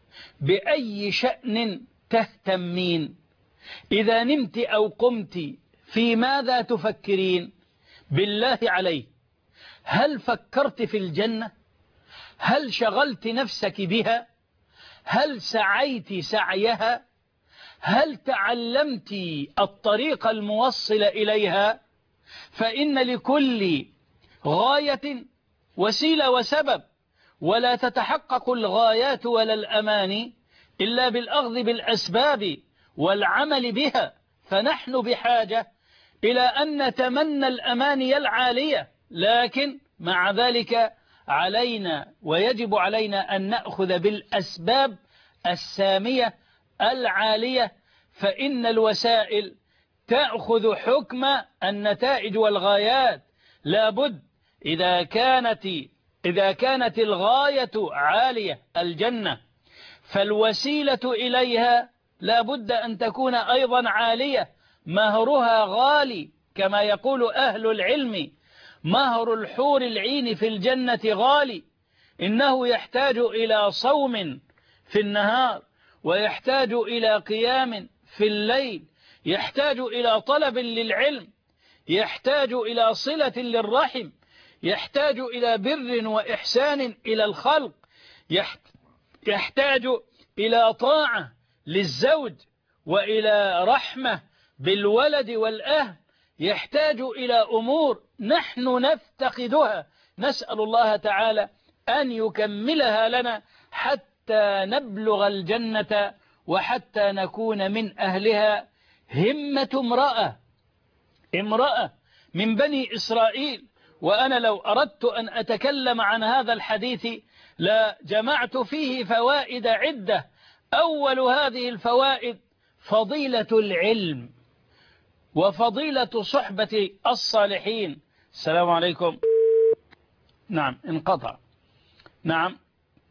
بأي شأن تهتمين، إذا نمت أو قمت في ماذا تفكرين؟ بالله عليك هل فكرت في الجنة؟ هل شغلت نفسك بها؟ هل سعيت سعيها؟ هل تعلمت الطريق الموصل إليها؟ فإن لكل غاية وسيلة وسبب، ولا تتحقق الغايات ولا الأماني إلا بالأخذ بالأسباب والعمل بها. فنحن بحاجة إلى أن نتمنى الأماني العالية، لكن مع ذلك علينا ويجب علينا أن نأخذ بالأسباب السامية العالية، فإن الوسائل تأخذ حكم النتائج والغايات. لابد إذا كانت الغاية عالية الجنة، فالوسيلة إليها لابد أن تكون أيضا عالية، مهرها غالي كما يقول أهل العلم، مهر الحور العين في الجنة غالي. إنه يحتاج إلى صوم في النهار، ويحتاج إلى قيام في الليل، يحتاج إلى طلب للعلم، يحتاج إلى صلة للرحم، يحتاج إلى بر وإحسان إلى الخلق، يحتاج إلى طاعة للزوج وإلى رحمة بالولد والأهل، يحتاج إلى أمور نحن نفتقدها. نسأل الله تعالى أن يكملها لنا حتى نبلغ الجنة وحتى نكون من أهلها. همة امرأة امرأة من بني إسرائيل. وأنا لو أردت أن أتكلم عن هذا الحديث لجمعت فيه فوائد عدة. أول هذه الفوائد فضيلة العلم وفضيلة صحبة الصالحين. السلام عليكم. نعم انقطع. نعم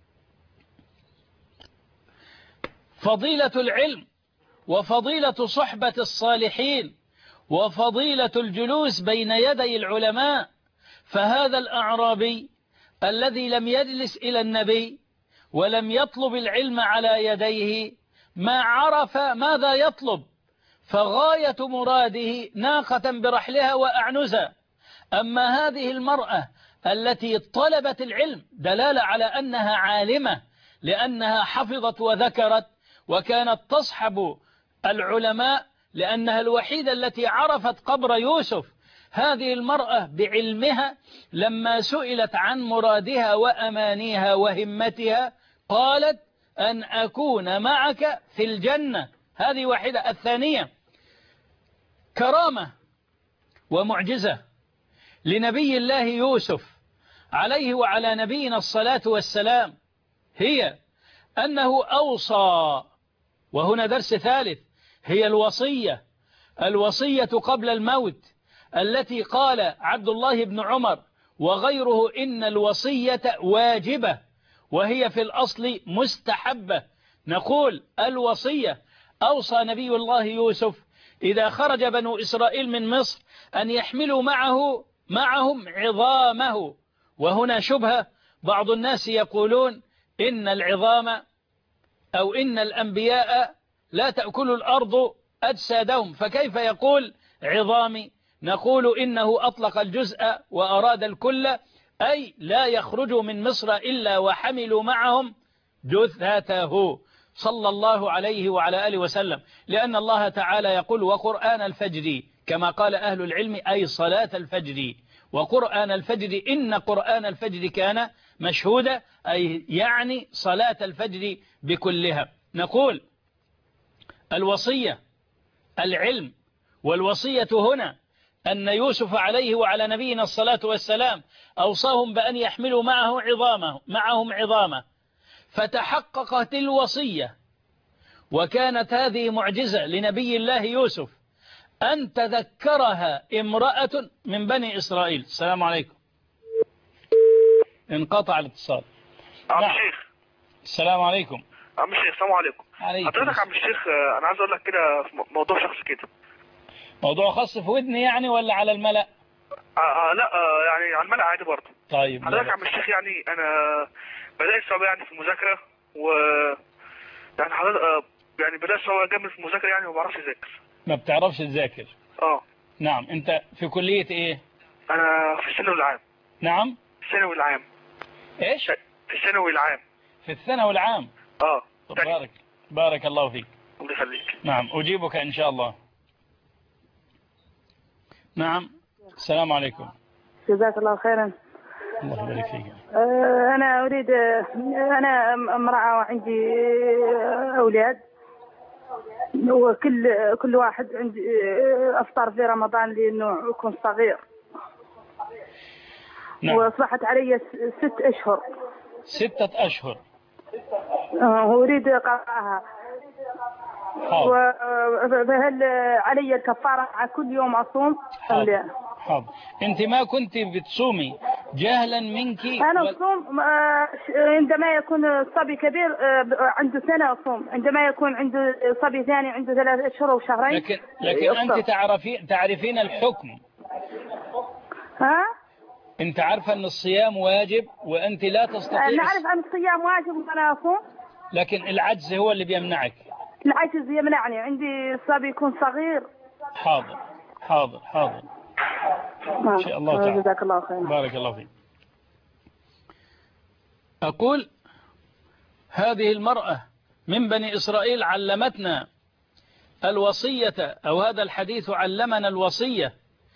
فضيلة العلم وفضيلة صحبة الصالحين وفضيلة الجلوس بين يدي العلماء. فهذا الأعرابي الذي لم يجلس إلى النبي ولم يطلب العلم على يديه ما عرف ماذا يطلب، فغاية مراده ناقة برحلها وأعنزة. أما هذه المرأة التي طلبت العلم دلالة على أنها عالمة، لأنها حفظت وذكرت وكانت تصحب العلماء، لأنها الوحيدة التي عرفت قبر يوسف. هذه المرأة بعلمها لما سئلت عن مرادها وأمانيها وهمتها قالت أن أكون معك في الجنة. هذه واحدة. الثانية كرامة ومعجزة لنبي الله يوسف عليه وعلى نبينا الصلاة والسلام، هي أنه أوصى، وهنا درس ثالث، هي الوصية قبل الموت التي قال عبد الله بن عمر وغيره إن الوصية واجبة وهي في الأصل مستحبة. نقول الوصية أوصى نبي الله يوسف إذا خرج بنو إسرائيل من مصر أن يحملوا معهم عظامه. وهنا شبهة، بعض الناس يقولون إن العظام أو إن الأنبياء لا تأكل الأرض أجسادهم، فكيف يقول عظامي؟ نقول إنه أطلق الجزء وأراد الكل، أي لا يخرجوا من مصر إلا وحملوا معهم جثته صلى الله عليه وعلى آله وسلم، لأن الله تعالى يقول وقرآن الفجر، كما قال أهل العلم أي صلاة الفجر، وقرآن الفجر إن قرآن الفجر كان مشهودا، أي يعني صلاة الفجر بكلها. نقول الوصية العلم، والوصية هنا أن يوسف عليه وعلى نبينا الصلاة والسلام أوصاهم بأن يحملوا معهم عظامه، فتحققت الوصية، وكانت هذه معجزة لنبي الله يوسف أن تذكرها امرأة من بني إسرائيل. السلام عليكم. انقطع الاتصال. عم نعم. الشيخ السلام عليكم. عم الشيخ السلام عليكم. حضرتك عم الشيخ أنا عايز أقول لك كده في موضوع شخصي كده. موضوع خاص في ودني يعني ولا على الملأ؟ لا يعني على الملأ عادي برضه. طيب. حضرتك عم الشيخ يعني أنا بدأت صعوبة يعني في المذاكرة، و يعني حضرتك يعني بدأت صعوبة جامد في المذاكرة يعني، وما بعرفش أذاكر. ما بتعرفش تذاكر؟ نعم. أنت في كلية إيه؟ أنا في الثانوي العام. نعم؟ الثانوي العام. إيش؟ في الثانوي العام. في الثانوي العام. طب بارك الله فيك. الله يخليك. نعم أجيبك إن شاء الله. نعم. السلام عليكم. جزاك الله خيرا. الله يبارك فيك. أنا أريد، أنا امرأة وعندي أولاد، وكل واحد عندي أفطر في رمضان لأنه يكون صغير. نعم. وأصبحت علي 6 أشهر. 6 أشهر. أريد قراءها. فهل علي الكفارة على كل يوم أصوم أم لا؟ حاضر. أنت ما كنت بتصومي جهلا منك؟ أنا أصوم عندما يكون الصبي كبير عنده سنة أصوم، عندما يكون عنده صبي ثاني عنده 3 أشهر وشهرين. لكن أنت تعرفين الحكم. ها؟ أنت عارفة أن الصيام واجب وأنت لا تستطيع. نعرف أن الصيام واجب وأنا أصوم، لكن العجز هو اللي بيمنعك. العجز يمنعني، عندي الصبي يكون صغير. حاضر حاضر حاضر إن شاء الله تعالى. جزاك الله خير. بارك الله فيك. أقول هذه المرأة من بني إسرائيل علمتنا الوصية، أو هذا الحديث علمنا الوصية.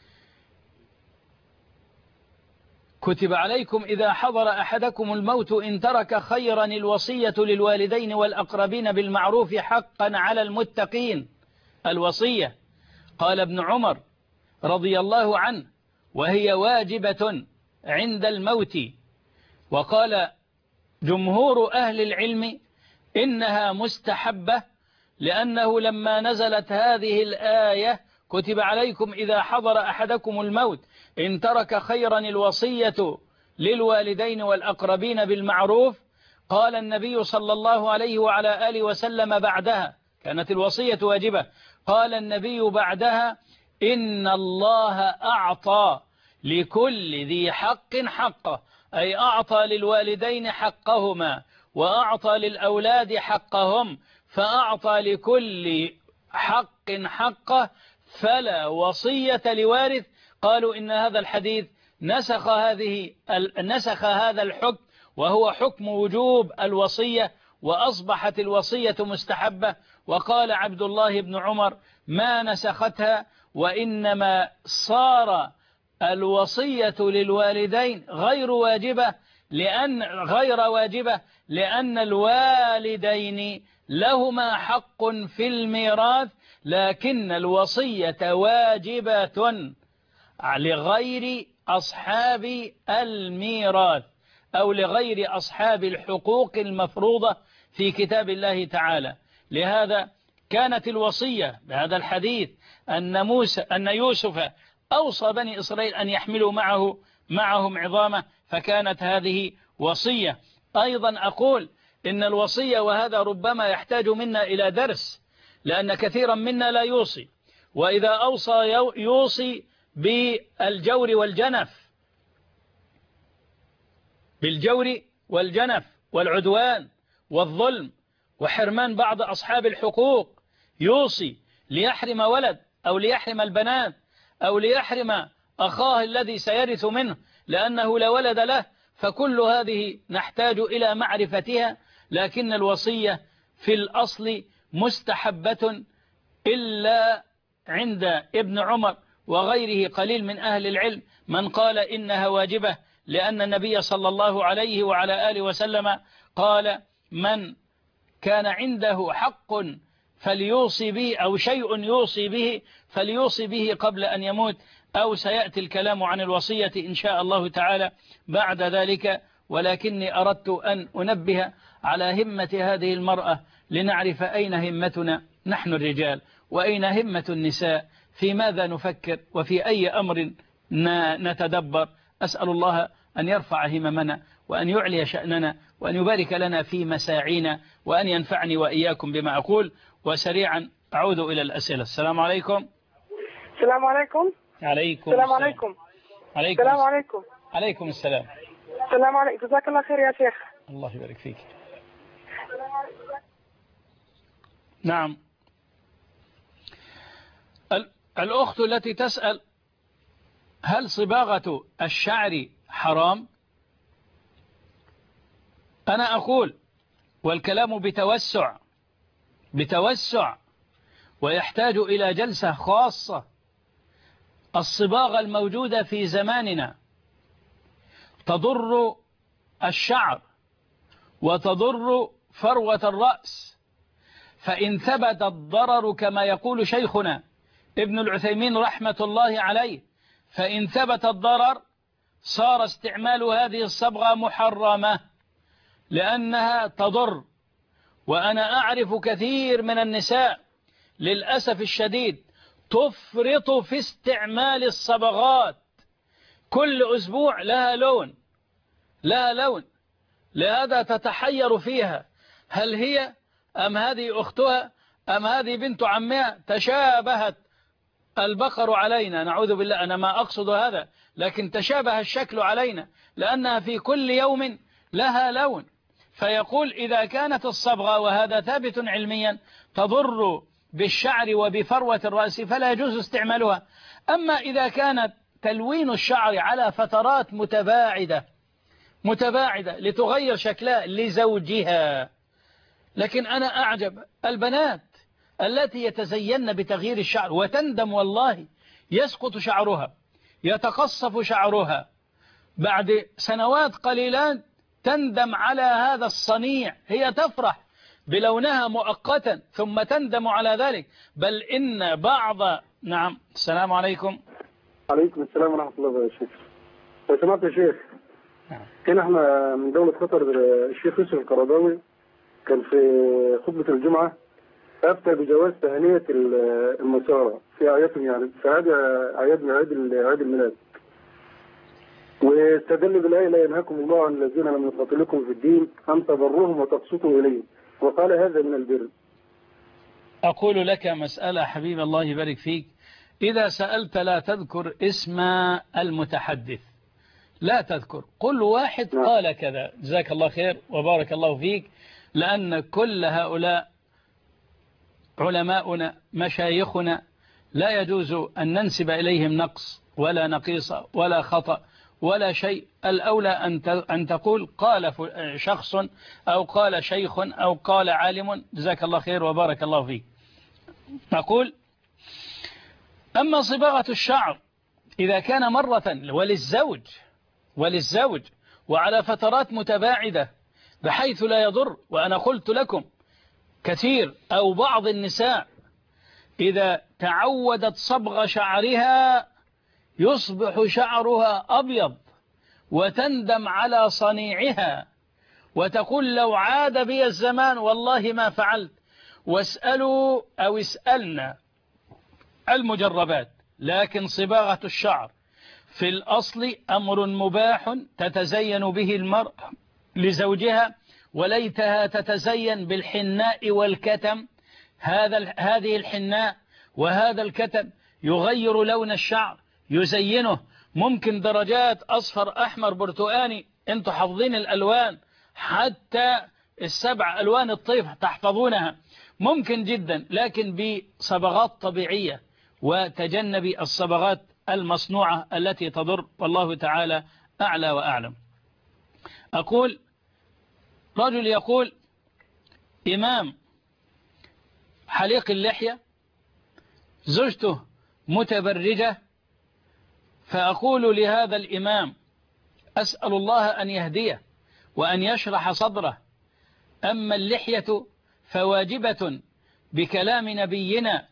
كتب عليكم إذا حضر أحدكم الموت إن ترك خيرا الوصية للوالدين والأقربين بالمعروف حقا على المتقين. الوصية. قال ابن عمر رضي الله عنه، وهي واجبة عند الموت. وقال جمهور أهل العلم إنها مستحبة، لأنه لما نزلت هذه الآية كتب عليكم إذا حضر أحدكم الموت إن ترك خيرا الوصية للوالدين والأقربين بالمعروف، قال النبي صلى الله عليه وعلى آله وسلم بعدها، كانت الوصية واجبة، قال النبي بعدها: إن الله أعطى لكل ذي حق حقه، أي أعطى للوالدين حقهما وأعطى للأولاد حقهم، فأعطى لكل حق حقه فلا وصية لوارث. قالوا إن هذا الحديث نسخ هذا الحكم، وهو حكم وجوب الوصية، وأصبحت الوصية مستحبة. وقال عبد الله بن عمر: ما نسختها، وإنما صار الوصية للوالدين غير واجبة لأن الوالدين لهما حق في الميراث، لكن الوصية واجبة لغير أصحاب الميراث أو لغير أصحاب الحقوق المفروضة في كتاب الله تعالى. لهذا كانت الوصية بهذا الحديث أن يوسف أوصى بني إسرائيل أن يحملوا معهم عظامه، فكانت هذه وصية. أيضا أقول إن الوصية، وهذا ربما يحتاج منا إلى درس، لأن كثيرا منا لا يوصي، وإذا أوصى يوصي بالجور والجنف والعدوان والظلم وحرمان بعض أصحاب الحقوق، يوصي ليحرم ولد أو ليحرم البنات أو ليحرم أخاه الذي سيرث منه لأنه لا ولد له. فكل هذه نحتاج إلى معرفتها، لكن الوصية في الأصل مستحبة، إلا عند ابن عمر وغيره قليل من أهل العلم من قال إنها واجبة، لأن النبي صلى الله عليه وعلى آله وسلم قال: من كان عنده حق فليوصي به، أو شيء يوصي به فليوصي به قبل أن يموت، أو سيأتي الكلام عن الوصية إن شاء الله تعالى بعد ذلك. ولكني أردت أن أنبه على همة هذه المرأة لنعرف أين همتنا نحن الرجال، وأين همة النساء، في ماذا نفكر وفي أي أمر نتدبر. أسأل الله أن يرفع هممنا وأن يعلي شأننا وأن يبارك لنا في مساعينا وأن ينفعني وإياكم بما أقول. وسريعا أعود إلى الأسئلة. السلام عليكم. السلام عليكم. عليكم السلام عليكم. عليكم السلام عليكم. عليكم السلام. السلام عليكم. جزاك الله خير يا شيخ. الله يبارك فيك. نعم، الأخت التي تسأل: هل صباغة الشعر حرام؟ أنا أقول، والكلام بتوسع ويحتاج إلى جلسة خاصة. الصباغة الموجودة في زماننا تضر الشعر وتضر فروة الرأس، فإن ثبت الضرر كما يقول شيخنا ابن العثيمين رحمة الله عليه، فإن ثبت الضرر صار استعمال هذه الصبغة محرمة لأنها تضر. وأنا أعرف كثير من النساء للأسف الشديد تفرط في استعمال الصبغات، كل أسبوع لها لون، لهذا تتحير فيها، هل هي أم هذه أختها أم هذه بنت عمها؟ تشابهت البقر علينا، نعوذ بالله، أنا ما أقصد هذا، لكن تشابه الشكل علينا لأنها في كل يوم لها لون. فيقول إذا كانت الصبغة، وهذا ثابت علميا، تضر بالشعر وبفروة الرأس فلا يجوز استعمالها. أما إذا كانت تلوين الشعر على فترات متباعدة لتغير شكلها لزوجها، لكن أنا أعجب البنات التي يتزين بتغيير الشعر وتندم، والله يسقط شعرها، يتقصف شعرها، بعد سنوات قليلات تندم على هذا الصنيع. هي تفرح بلونها مؤقتا ثم تندم على ذلك، بل إن بعض. نعم، السلام عليكم. عليكم السلام ورحمة الله وبركاته. لو سمعت يا شيخ، هنا احنا من دولة قطر الشيخ يوسف القرضاوي كان في خطبة الجمعة أفتى بجواز تهنئة المسارة في أعيادهم، يعني في عيد الميلاد، واستدل بالآية لا ينهاكم الله عن الذين لم يقاتلوكم في الدين أن تبروهم وتقسطوا إليهم، وقال هذا من البر. أقول لك مسألة حبيب الله يبارك فيك، إذا سألت لا تذكر اسم المتحدث، لا تذكر، قل واحد قال كذا، جزاك الله خير وبارك الله فيك، لأن كل هؤلاء علماؤنا مشايخنا لا يجوز أن ننسب إليهم نقص ولا نقيصة ولا خطأ ولا شيء. الأولى أن تقول قال شخص أو قال شيخ أو قال عالم، جزاك الله خير وبارك الله فيك. نقول أما صباغة الشعر إذا كان مرة وللزوج وعلى فترات متباعدة بحيث لا يضر، وأنا قلت لكم كثير أو بعض النساء إذا تعودت صبغ شعرها يصبح شعرها أبيض وتندم على صنيعها وتقول لو عاد بي الزمان والله ما فعلت. واسألوا أو اسألنا المجربات. لكن صباغة الشعر في الأصل أمر مباح تتزين به المرأة لزوجها، وليتها تتزين بالحناء والكتم. هذه الحناء وهذا الكتم يغير لون الشعر، يزينه، ممكن درجات أصفر أحمر برتقاني، انتوا حافظين الألوان، حتى السبع ألوان الطيف تحفظونها، ممكن جدا، لكن بصبغات طبيعية، وتجنبي الصبغات المصنوعة التي تضر، والله تعالى أعلى وأعلم. أقول رجل يقول إمام حليق اللحية، زوجته متبرجة، فأقول لهذا الإمام أسأل الله أن يهديه وأن يشرح صدره، أما اللحية فواجبة بكلام نبينا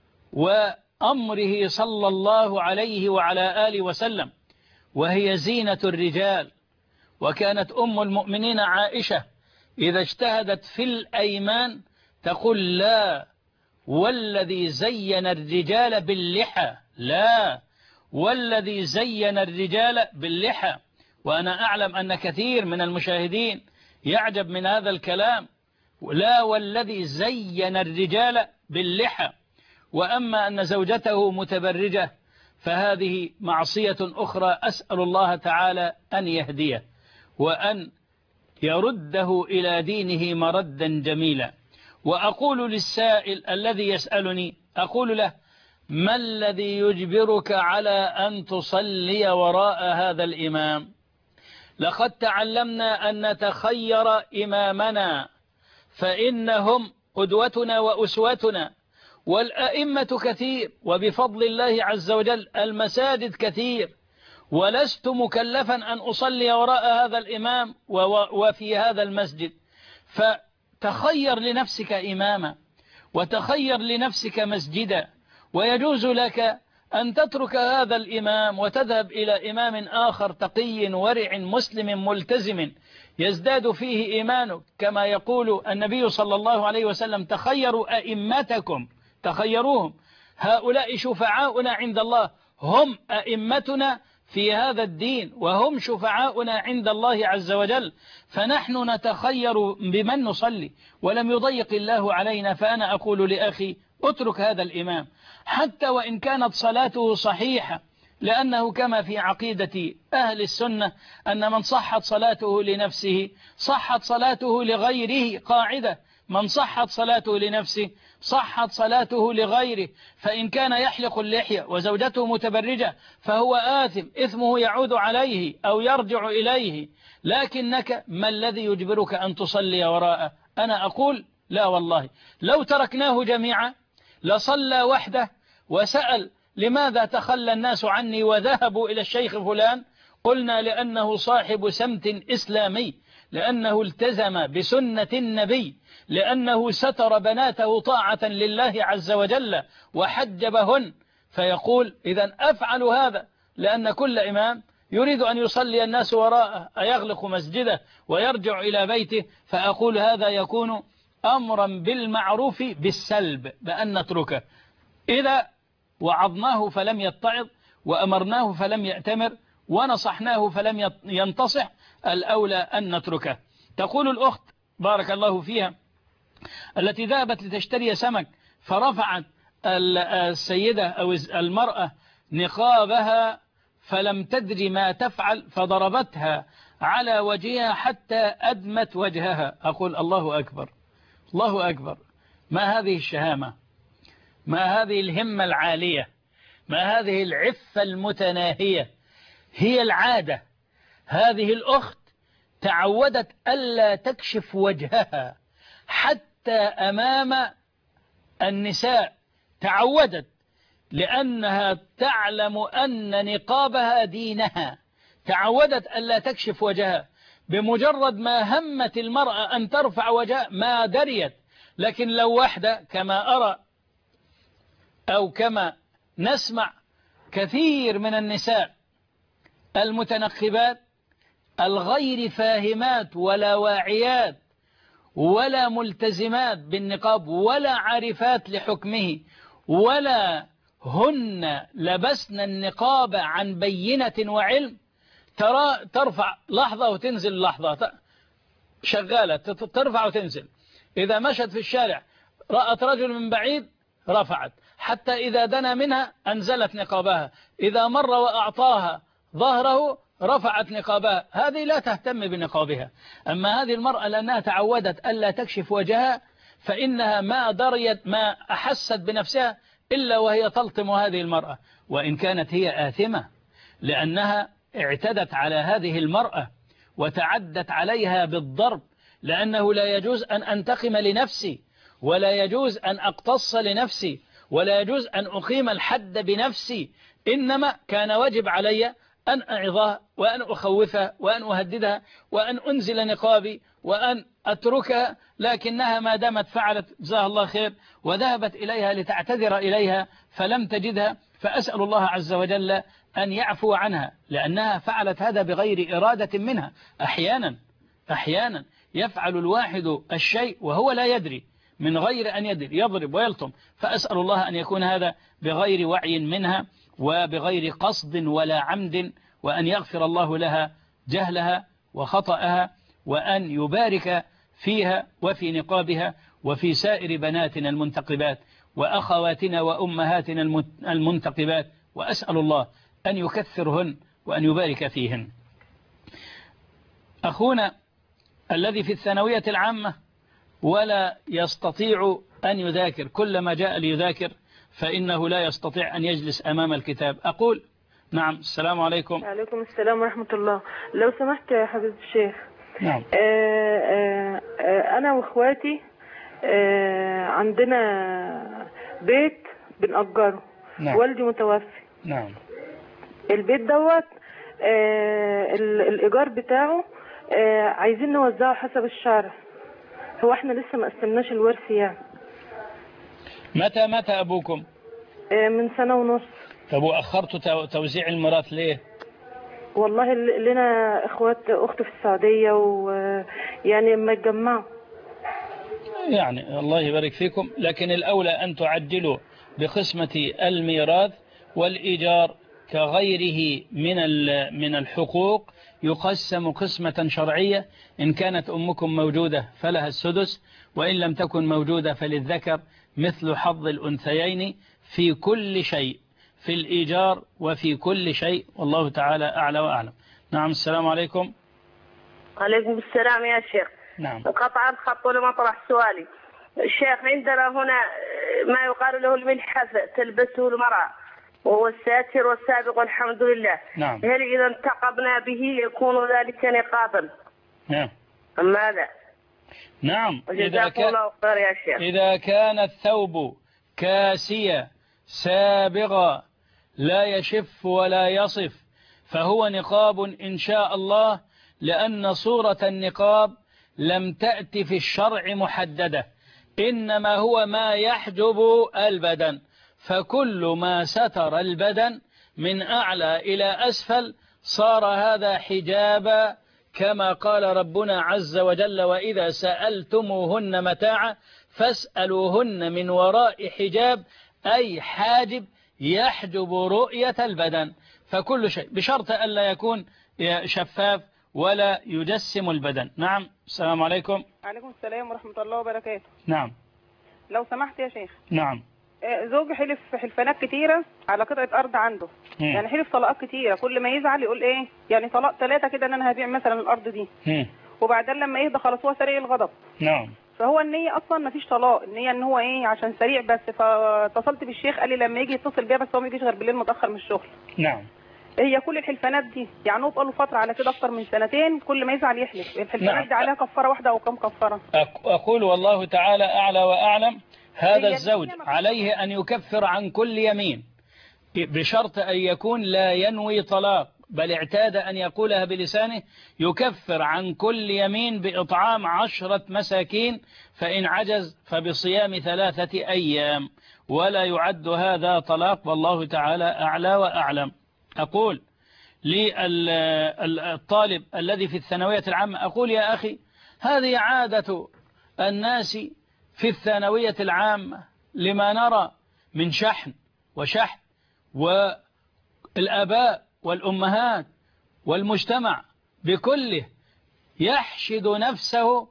وأمره صلى الله عليه وعلى آله وسلم، وهي زينة الرجال. وكانت أم المؤمنين عائشة إذا اجتهدت في الأيمان تقول لا والذي زين الرجال باللحى، لا والذي زين الرجال باللحى. وأنا أعلم أن كثير من المشاهدين يعجب من هذا الكلام، لا والذي زين الرجال باللحى. وأما أن زوجته متبرجة فهذه معصية أخرى، أسأل الله تعالى أن يهديه وأن يرده إلى دينه مردا جميلا. وأقول للسائل الذي يسألني، أقول له ما الذي يجبرك على أن تصلي وراء هذا الإمام؟ لقد تعلمنا أن نتخير إمامنا، فإنهم قدوتنا وأسوتنا، والأئمة كثير، وبفضل الله عز وجل المساجد كثير، ولست مكلفا أن أصلي وراء هذا الإمام وفي هذا المسجد. فتخير لنفسك إماما وتخير لنفسك مسجدا، ويجوز لك أن تترك هذا الإمام وتذهب إلى إمام آخر تقي ورع مسلم ملتزم يزداد فيه إيمانك، كما يقول النبي صلى الله عليه وسلم تخيروا أئمتكم، تخيروهم، هؤلاء شفعاؤنا عند الله، هم أئمتنا في هذا الدين وهم شفعاؤنا عند الله عز وجل، فنحن نتخير بمن نصلي، ولم يضيق الله علينا. فأنا أقول لأخي اترك هذا الإمام حتى وإن كانت صلاته صحيحة، لأنه كما في عقيدة أهل السنة أن من صحت صلاته لنفسه صحت صلاته لغيره، قاعدة من صحت صلاته لنفسه صحت صلاته لغيره. فإن كان يحلق اللحية وزوجته متبرجة فهو آثم، إثمه يعود عليه أو يرجع إليه. لكنك ما الذي يجبرك أن تصلي وراءه؟ أنا أقول لا والله، لو تركناه جميعا لصلى وحده وسأل لماذا تخلى الناس عني وذهبوا إلى الشيخ فلان، قلنا لأنه صاحب سمت إسلامي، لأنه التزم بسنة النبي، لأنه ستر بناته طاعة لله عز وجل وحجبهن، فيقول إذا أفعل هذا لأن كل إمام يريد أن يصلي الناس وراءه، أيغلق مسجده ويرجع إلى بيته، فأقول هذا يكون أمرا بالمعروف بالسلب بأن نتركه. إذا وعظناه فلم يتعظ، وأمرناه فلم يأتمر، ونصحناه فلم ينتصح، الأولى أن نتركه. تقول الأخت بارك الله فيها التي ذهبت لتشتري سمك فرفعت السيدة أو المرأة نقابها فلم تدري ما تفعل فضربتها على وجهها حتى أدمت وجهها. أقول الله أكبر، الله أكبر، ما هذه الشهامة، ما هذه الهمة العالية، ما هذه العفة المتناهية. هي العادة، هذه الأخت تعودت ألا تكشف وجهها حتى أمام النساء، تعودت لأنها تعلم أن نقابها دينها، تعودت ألا تكشف وجهها. بمجرد ما همت المرأة أن ترفع وجهها ما دريت. لكن لو واحدة كما أرى أو كما نسمع كثير من النساء المتنقبات الغير فاهمات ولا واعيات ولا ملتزمات بالنقاب ولا عارفات لحكمه ولا هن لبسن النقاب عن بينة وعلم، ترفع لحظة وتنزل لحظة، شغالة ترفع وتنزل. إذا مشت في الشارع رأت رجل من بعيد رفعت، حتى إذا دنا منها أنزلت نقابها، إذا مر وأعطاها ظهره رفعت نقابها. هذه لا تهتم بنقابها. أما هذه المرأة لأنها تعودت ألا تكشف وجهها فإنها ما دريت ما أحست بنفسها إلا وهي تلطم هذه المرأة، وإن كانت هي آثمة لأنها اعتدت على هذه المرأة وتعدت عليها بالضرب، لأنه لا يجوز أن أنتقم لنفسي ولا يجوز أن أقتص لنفسي ولا يجوز أن أقيم الحد بنفسي، إنما كان واجب علي أن أعظها وأن أخوفها وأن أهددها وأن أنزل نقابي وأن أتركها، لكنها ما دامت فعلت جزاها الله خير وذهبت إليها لتعتذر إليها فلم تجدها، فأسأل الله عز وجل أن يعفو عنها لأنها فعلت هذا بغير إرادة منها. أحيانا يفعل الواحد الشيء وهو لا يدري من غير أن يدري، يضرب ويلطم، فأسأل الله أن يكون هذا بغير وعي منها وبغير قصد ولا عمد، وأن يغفر الله لها جهلها وخطأها وأن يبارك فيها وفي نقابها وفي سائر بناتنا المنتقبات وأخواتنا وأمهاتنا المنتقبات، وأسأل الله أن يكثرهن وأن يبارك فيهن. أخونا الذي في الثانوية العامة ولا يستطيع أن يذاكر، كلما جاء ليذاكر فإنه لا يستطيع أن يجلس أمام الكتاب. أقول نعم. السلام عليكم. وعليكم السلام ورحمة الله. لو سمحت يا حبيب الشيخ. نعم. أنا وإخواتي عندنا بيت بنأجره. نعم. والدي متوفي. نعم. البيت دوت الإيجار بتاعه عايزين نوزعه حسب الشرع. هو احنا لسه ما قسمناش الورث يعني. متى أبوكم؟ من سنة ونص. طب وأخرتوا توزيع الميراث ليه؟ والله لنا أخت في السعودية ويعني ما يتجمعوا. يعني الله يبارك فيكم، لكن الأولى أن تعجلوا بقسمة الميراث، والإيجار كغيره من الحقوق يقسم قسمة شرعية. إن كانت أمكم موجودة فلها السدس، وإن لم تكن موجودة فللذكر مثل حظ الأنثيين في كل شيء، في الإيجار وفي كل شيء، والله تعالى أعلى وأعلم. نعم. السلام عليكم. عليكم السلام يا شيخ. نعم. قطع الخط لمطرح سؤالي. الشيخ عندنا هنا ما يقال له الملحف تلبسه المرأة وهو الساتر والسابق والحمد لله. نعم. هل إذا انتقبنا به يكون ذلك نقابا؟ نعم. ماذا؟ نعم. إذا كان الثوب كاسيا سابغا لا يشف ولا يصف فهو نقاب إن شاء الله، لأن صورة النقاب لم تأتي في الشرع محددة، إنما هو ما يحجب البدن، فكل ما ستر البدن من أعلى إلى أسفل صار هذا حجابا، كما قال ربنا عز وجل: وإذا سألتموهن متاعا فاسألوهن من وراء حجاب، أي حاجب يحجب رؤية البدن. فكل شيء بشرط ألا يكون شفاف ولا يجسم البدن. نعم. السلام عليكم. عليكم السلام ورحمة الله وبركاته. نعم. لو سمحت يا شيخ. نعم. زوجي حلف حلفانات كتيرة على قطعة أرض عنده. يعني حلف طلاقات كتيرة، كل ما يزعل يقول إيه يعني طلاق 3 كده إن أنا هبيع مثلا الأرض دي. وبعدين لما يهدى خلاص هو سريع الغضب. نعم. فهو النية أصلا ما فيش طلاق، النية إن هو إيه عشان سريع بس. فاتصلت بالشيخ قال لي لما يجي يتصل بيها، بس هو ما يجيش غير بالليل متأخر من الشغل. نعم. هي كل الحلفانات دي يعني هو بقى له فترة على كده أكتر من 2 كل ما يزعل يحلف. الحلفانات دي عليها كفارة واحدة أو كم كفارة؟ أقول والله تعالى أعلى وأعلم. هذا الزوج عليه أن يكفر عن كل يمين بشرط أن يكون لا ينوي طلاق، بل اعتاد أن يقولها بلسانه. يكفر عن كل يمين بإطعام 10 مساكين، فإن عجز فبصيام 3 أيام، ولا يعد هذا طلاق، والله تعالى أعلى وأعلم. أقول للطالب الذي في الثانوية العامة، أقول يا أخي هذه عادة الناس في الثانوية العامة لما نرى من شحن وشحن، والآباء والأمهات والمجتمع بكله يحشد نفسه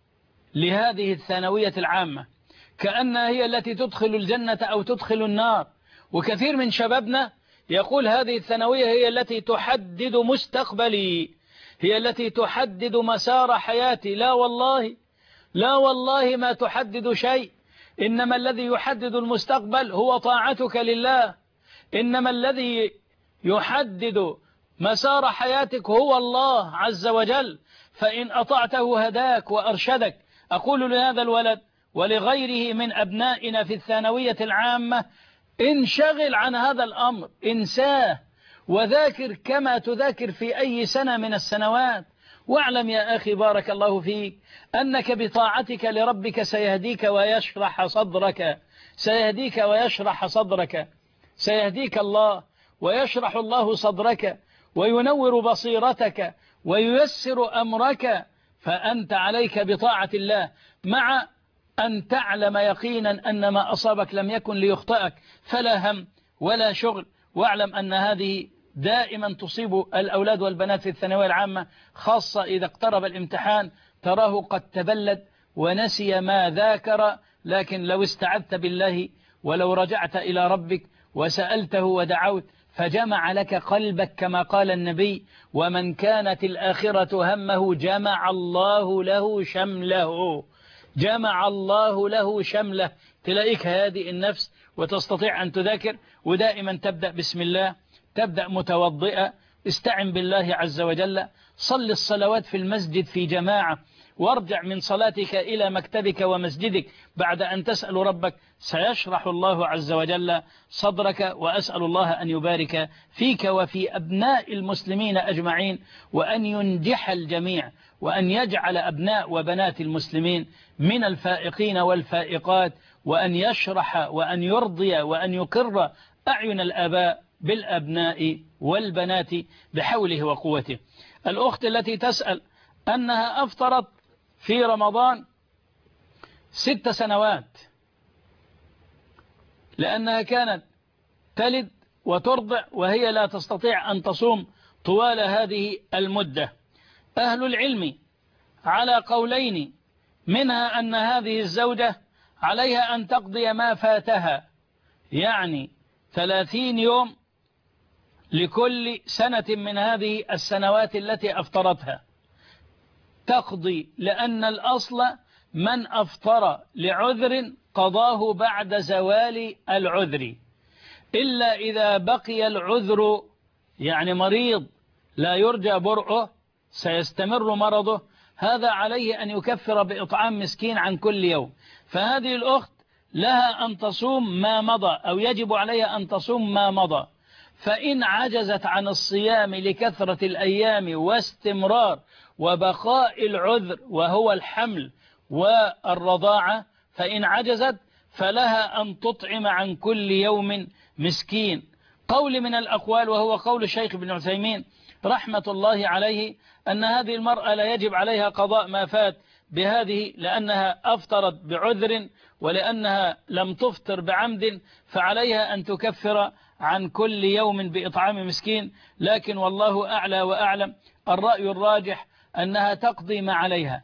لهذه الثانوية العامة كأنها هي التي تدخل الجنة أو تدخل النار. وكثير من شبابنا يقول هذه الثانوية هي التي تحدد مستقبلي، هي التي تحدد مسار حياتي. لا والله، لا والله ما تحدد شيء. إنما الذي يحدد المستقبل هو طاعتك لله، إنما الذي يحدد مسار حياتك هو الله عز وجل، فإن أطعته هداك وأرشدك. أقول لهذا الولد ولغيره من أبنائنا في الثانوية العامة: انشغل عن هذا الأمر، انساه، وذاكر كما تذاكر في أي سنة من السنوات. واعلم يا أخي بارك الله فيك أنك بطاعتك لربك سيهديك ويشرح صدرك، سيهديك ويشرح صدرك، سيهديك الله ويشرح الله صدرك وينور بصيرتك وييسر أمرك. فأنت عليك بطاعة الله، مع أن تعلم يقينا أن ما أصابك لم يكن ليخطئك، فلا هم ولا شغل. واعلم أن هذه دائما تصيب الأولاد والبنات في الثانوية العامة، خاصة إذا اقترب الامتحان تراه قد تبلد ونسي ما ذاكر. لكن لو استعذت بالله ولو رجعت إلى ربك وسألته ودعوت فجمع لك قلبك كما قال النبي: ومن كانت الآخرة همه جمع الله له شمله، جمع الله له شمله. تلاقيك هادئ النفس وتستطيع أن تذاكر، ودائما تبدأ بسم الله، تبدأ متوضئة، استعن بالله عز وجل، صل الصلوات في المسجد في جماعة، وارجع من صلاتك إلى مكتبك ومسجدك بعد أن تسأل ربك، سيشرح الله عز وجل صدرك. وأسأل الله أن يبارك فيك وفي أبناء المسلمين أجمعين، وأن ينجح الجميع، وأن يجعل أبناء وبنات المسلمين من الفائقين والفائقات، وأن يشرح وأن يرضي وأن يقر أعين الآباء بالأبناء والبنات بحوله وقوته. الأخت التي تسأل أنها أفطرت في رمضان 6 سنوات لأنها كانت تلد وترضع وهي لا تستطيع أن تصوم طوال هذه المدة. أهل العلم على قولين، منها أن هذه الزوجة عليها أن تقضي ما فاتها، يعني 30 يوم لكل سنة من هذه السنوات التي أفطرتها تقضي، لأن الأصل من أفطر لعذر قضاه بعد زوال العذر، إلا إذا بقي العذر، يعني مريض لا يرجى برؤه سيستمر مرضه، هذا عليه أن يكفر بإطعام مسكين عن كل يوم. فهذه الأخت لها أن تصوم ما مضى، أو يجب عليها أن تصوم ما مضى. فإن عجزت عن الصيام لكثرة الأيام واستمرار وبقاء العذر وهو الحمل والرضاعة، فإن عجزت فلها أن تطعم عن كل يوم مسكين. قول من الأقوال وهو قول الشيخ ابن عثيمين رحمة الله عليه أن هذه المرأة لا يجب عليها قضاء ما فات بهذه، لأنها أفطرت بعذر ولأنها لم تفطر بعمد، فعليها أن تكفر عن كل يوم بإطعام مسكين. لكن والله أعلى وأعلم، الرأي الراجح أنها تقضي ما عليها،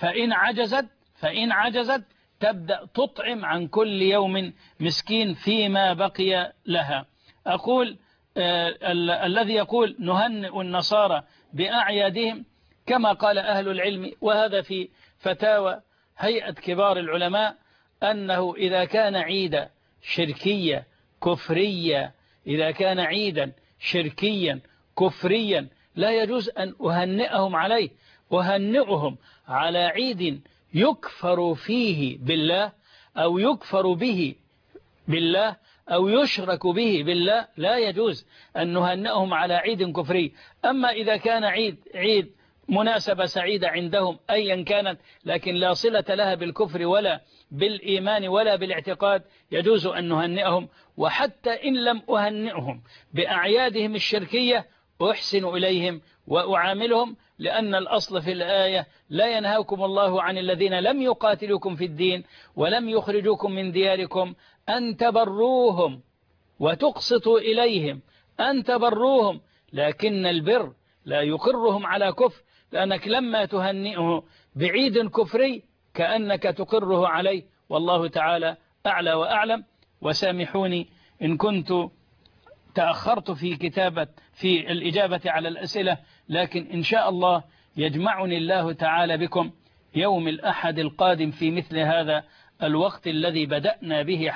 فإن عجزت تبدأ تطعم عن كل يوم مسكين فيما بقي لها. أقول الذي يقول نهنئ النصارى بأعيادهم كما قال أهل العلم، وهذا في فتاوى هيئة كبار العلماء، أنه إذا كان عيدا شركية كفرية، إذا كان عيدا شركيا كفريا لا يجوز أن أهنئهم عليه. أهنئهم على عيد يكفر فيه بالله أو يكفر به بالله أو يشرك به بالله، لا يجوز أن نهنئهم على عيد كفري. أما إذا كان عيد مناسبة سعيدة عندهم أيا كانت، لكن لا صلة لها بالكفر ولا بالإيمان ولا بالاعتقاد، يجوز أن نهنئهم. وحتى إن لم أهنئهم بأعيادهم الشركية أحسن إليهم وأعاملهم، لأن الأصل في الآية لا ينهاكم الله عن الذين لم يقاتلوكم في الدين ولم يخرجوكم من دياركم أن تبروهم وتقسطوا إليهم، أن تبروهم، لكن البر لا يقرهم على كفر، لأنك لما تهنئه بعيد كفري كأنك تقره عليه. والله تعالى أعلى وأعلم. وسامحوني إن كنت تأخرت في الإجابة على الأسئلة، لكن إن شاء الله يجمعني الله تعالى بكم يوم الأحد القادم في مثل هذا الوقت الذي بدأنا به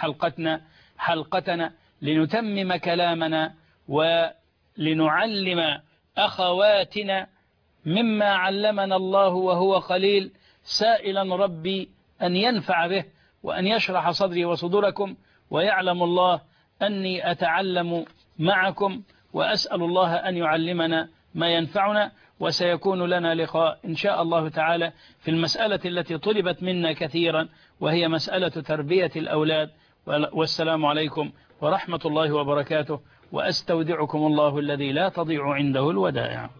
حلقتنا لنتمم كلامنا ولنعلم أخواتنا مما علمنا الله وهو قليل، سائلا ربي أن ينفع به وأن يشرح صدري وصدوركم، ويعلم الله أني أتعلم معكم، وأسأل الله أن يعلمنا ما ينفعنا. وسيكون لنا لقاء إن شاء الله تعالى في المسألة التي طلبت منا كثيرا، وهي مسألة تربية الأولاد. والسلام عليكم ورحمة الله وبركاته، وأستودعكم الله الذي لا تضيع عنده الودائع.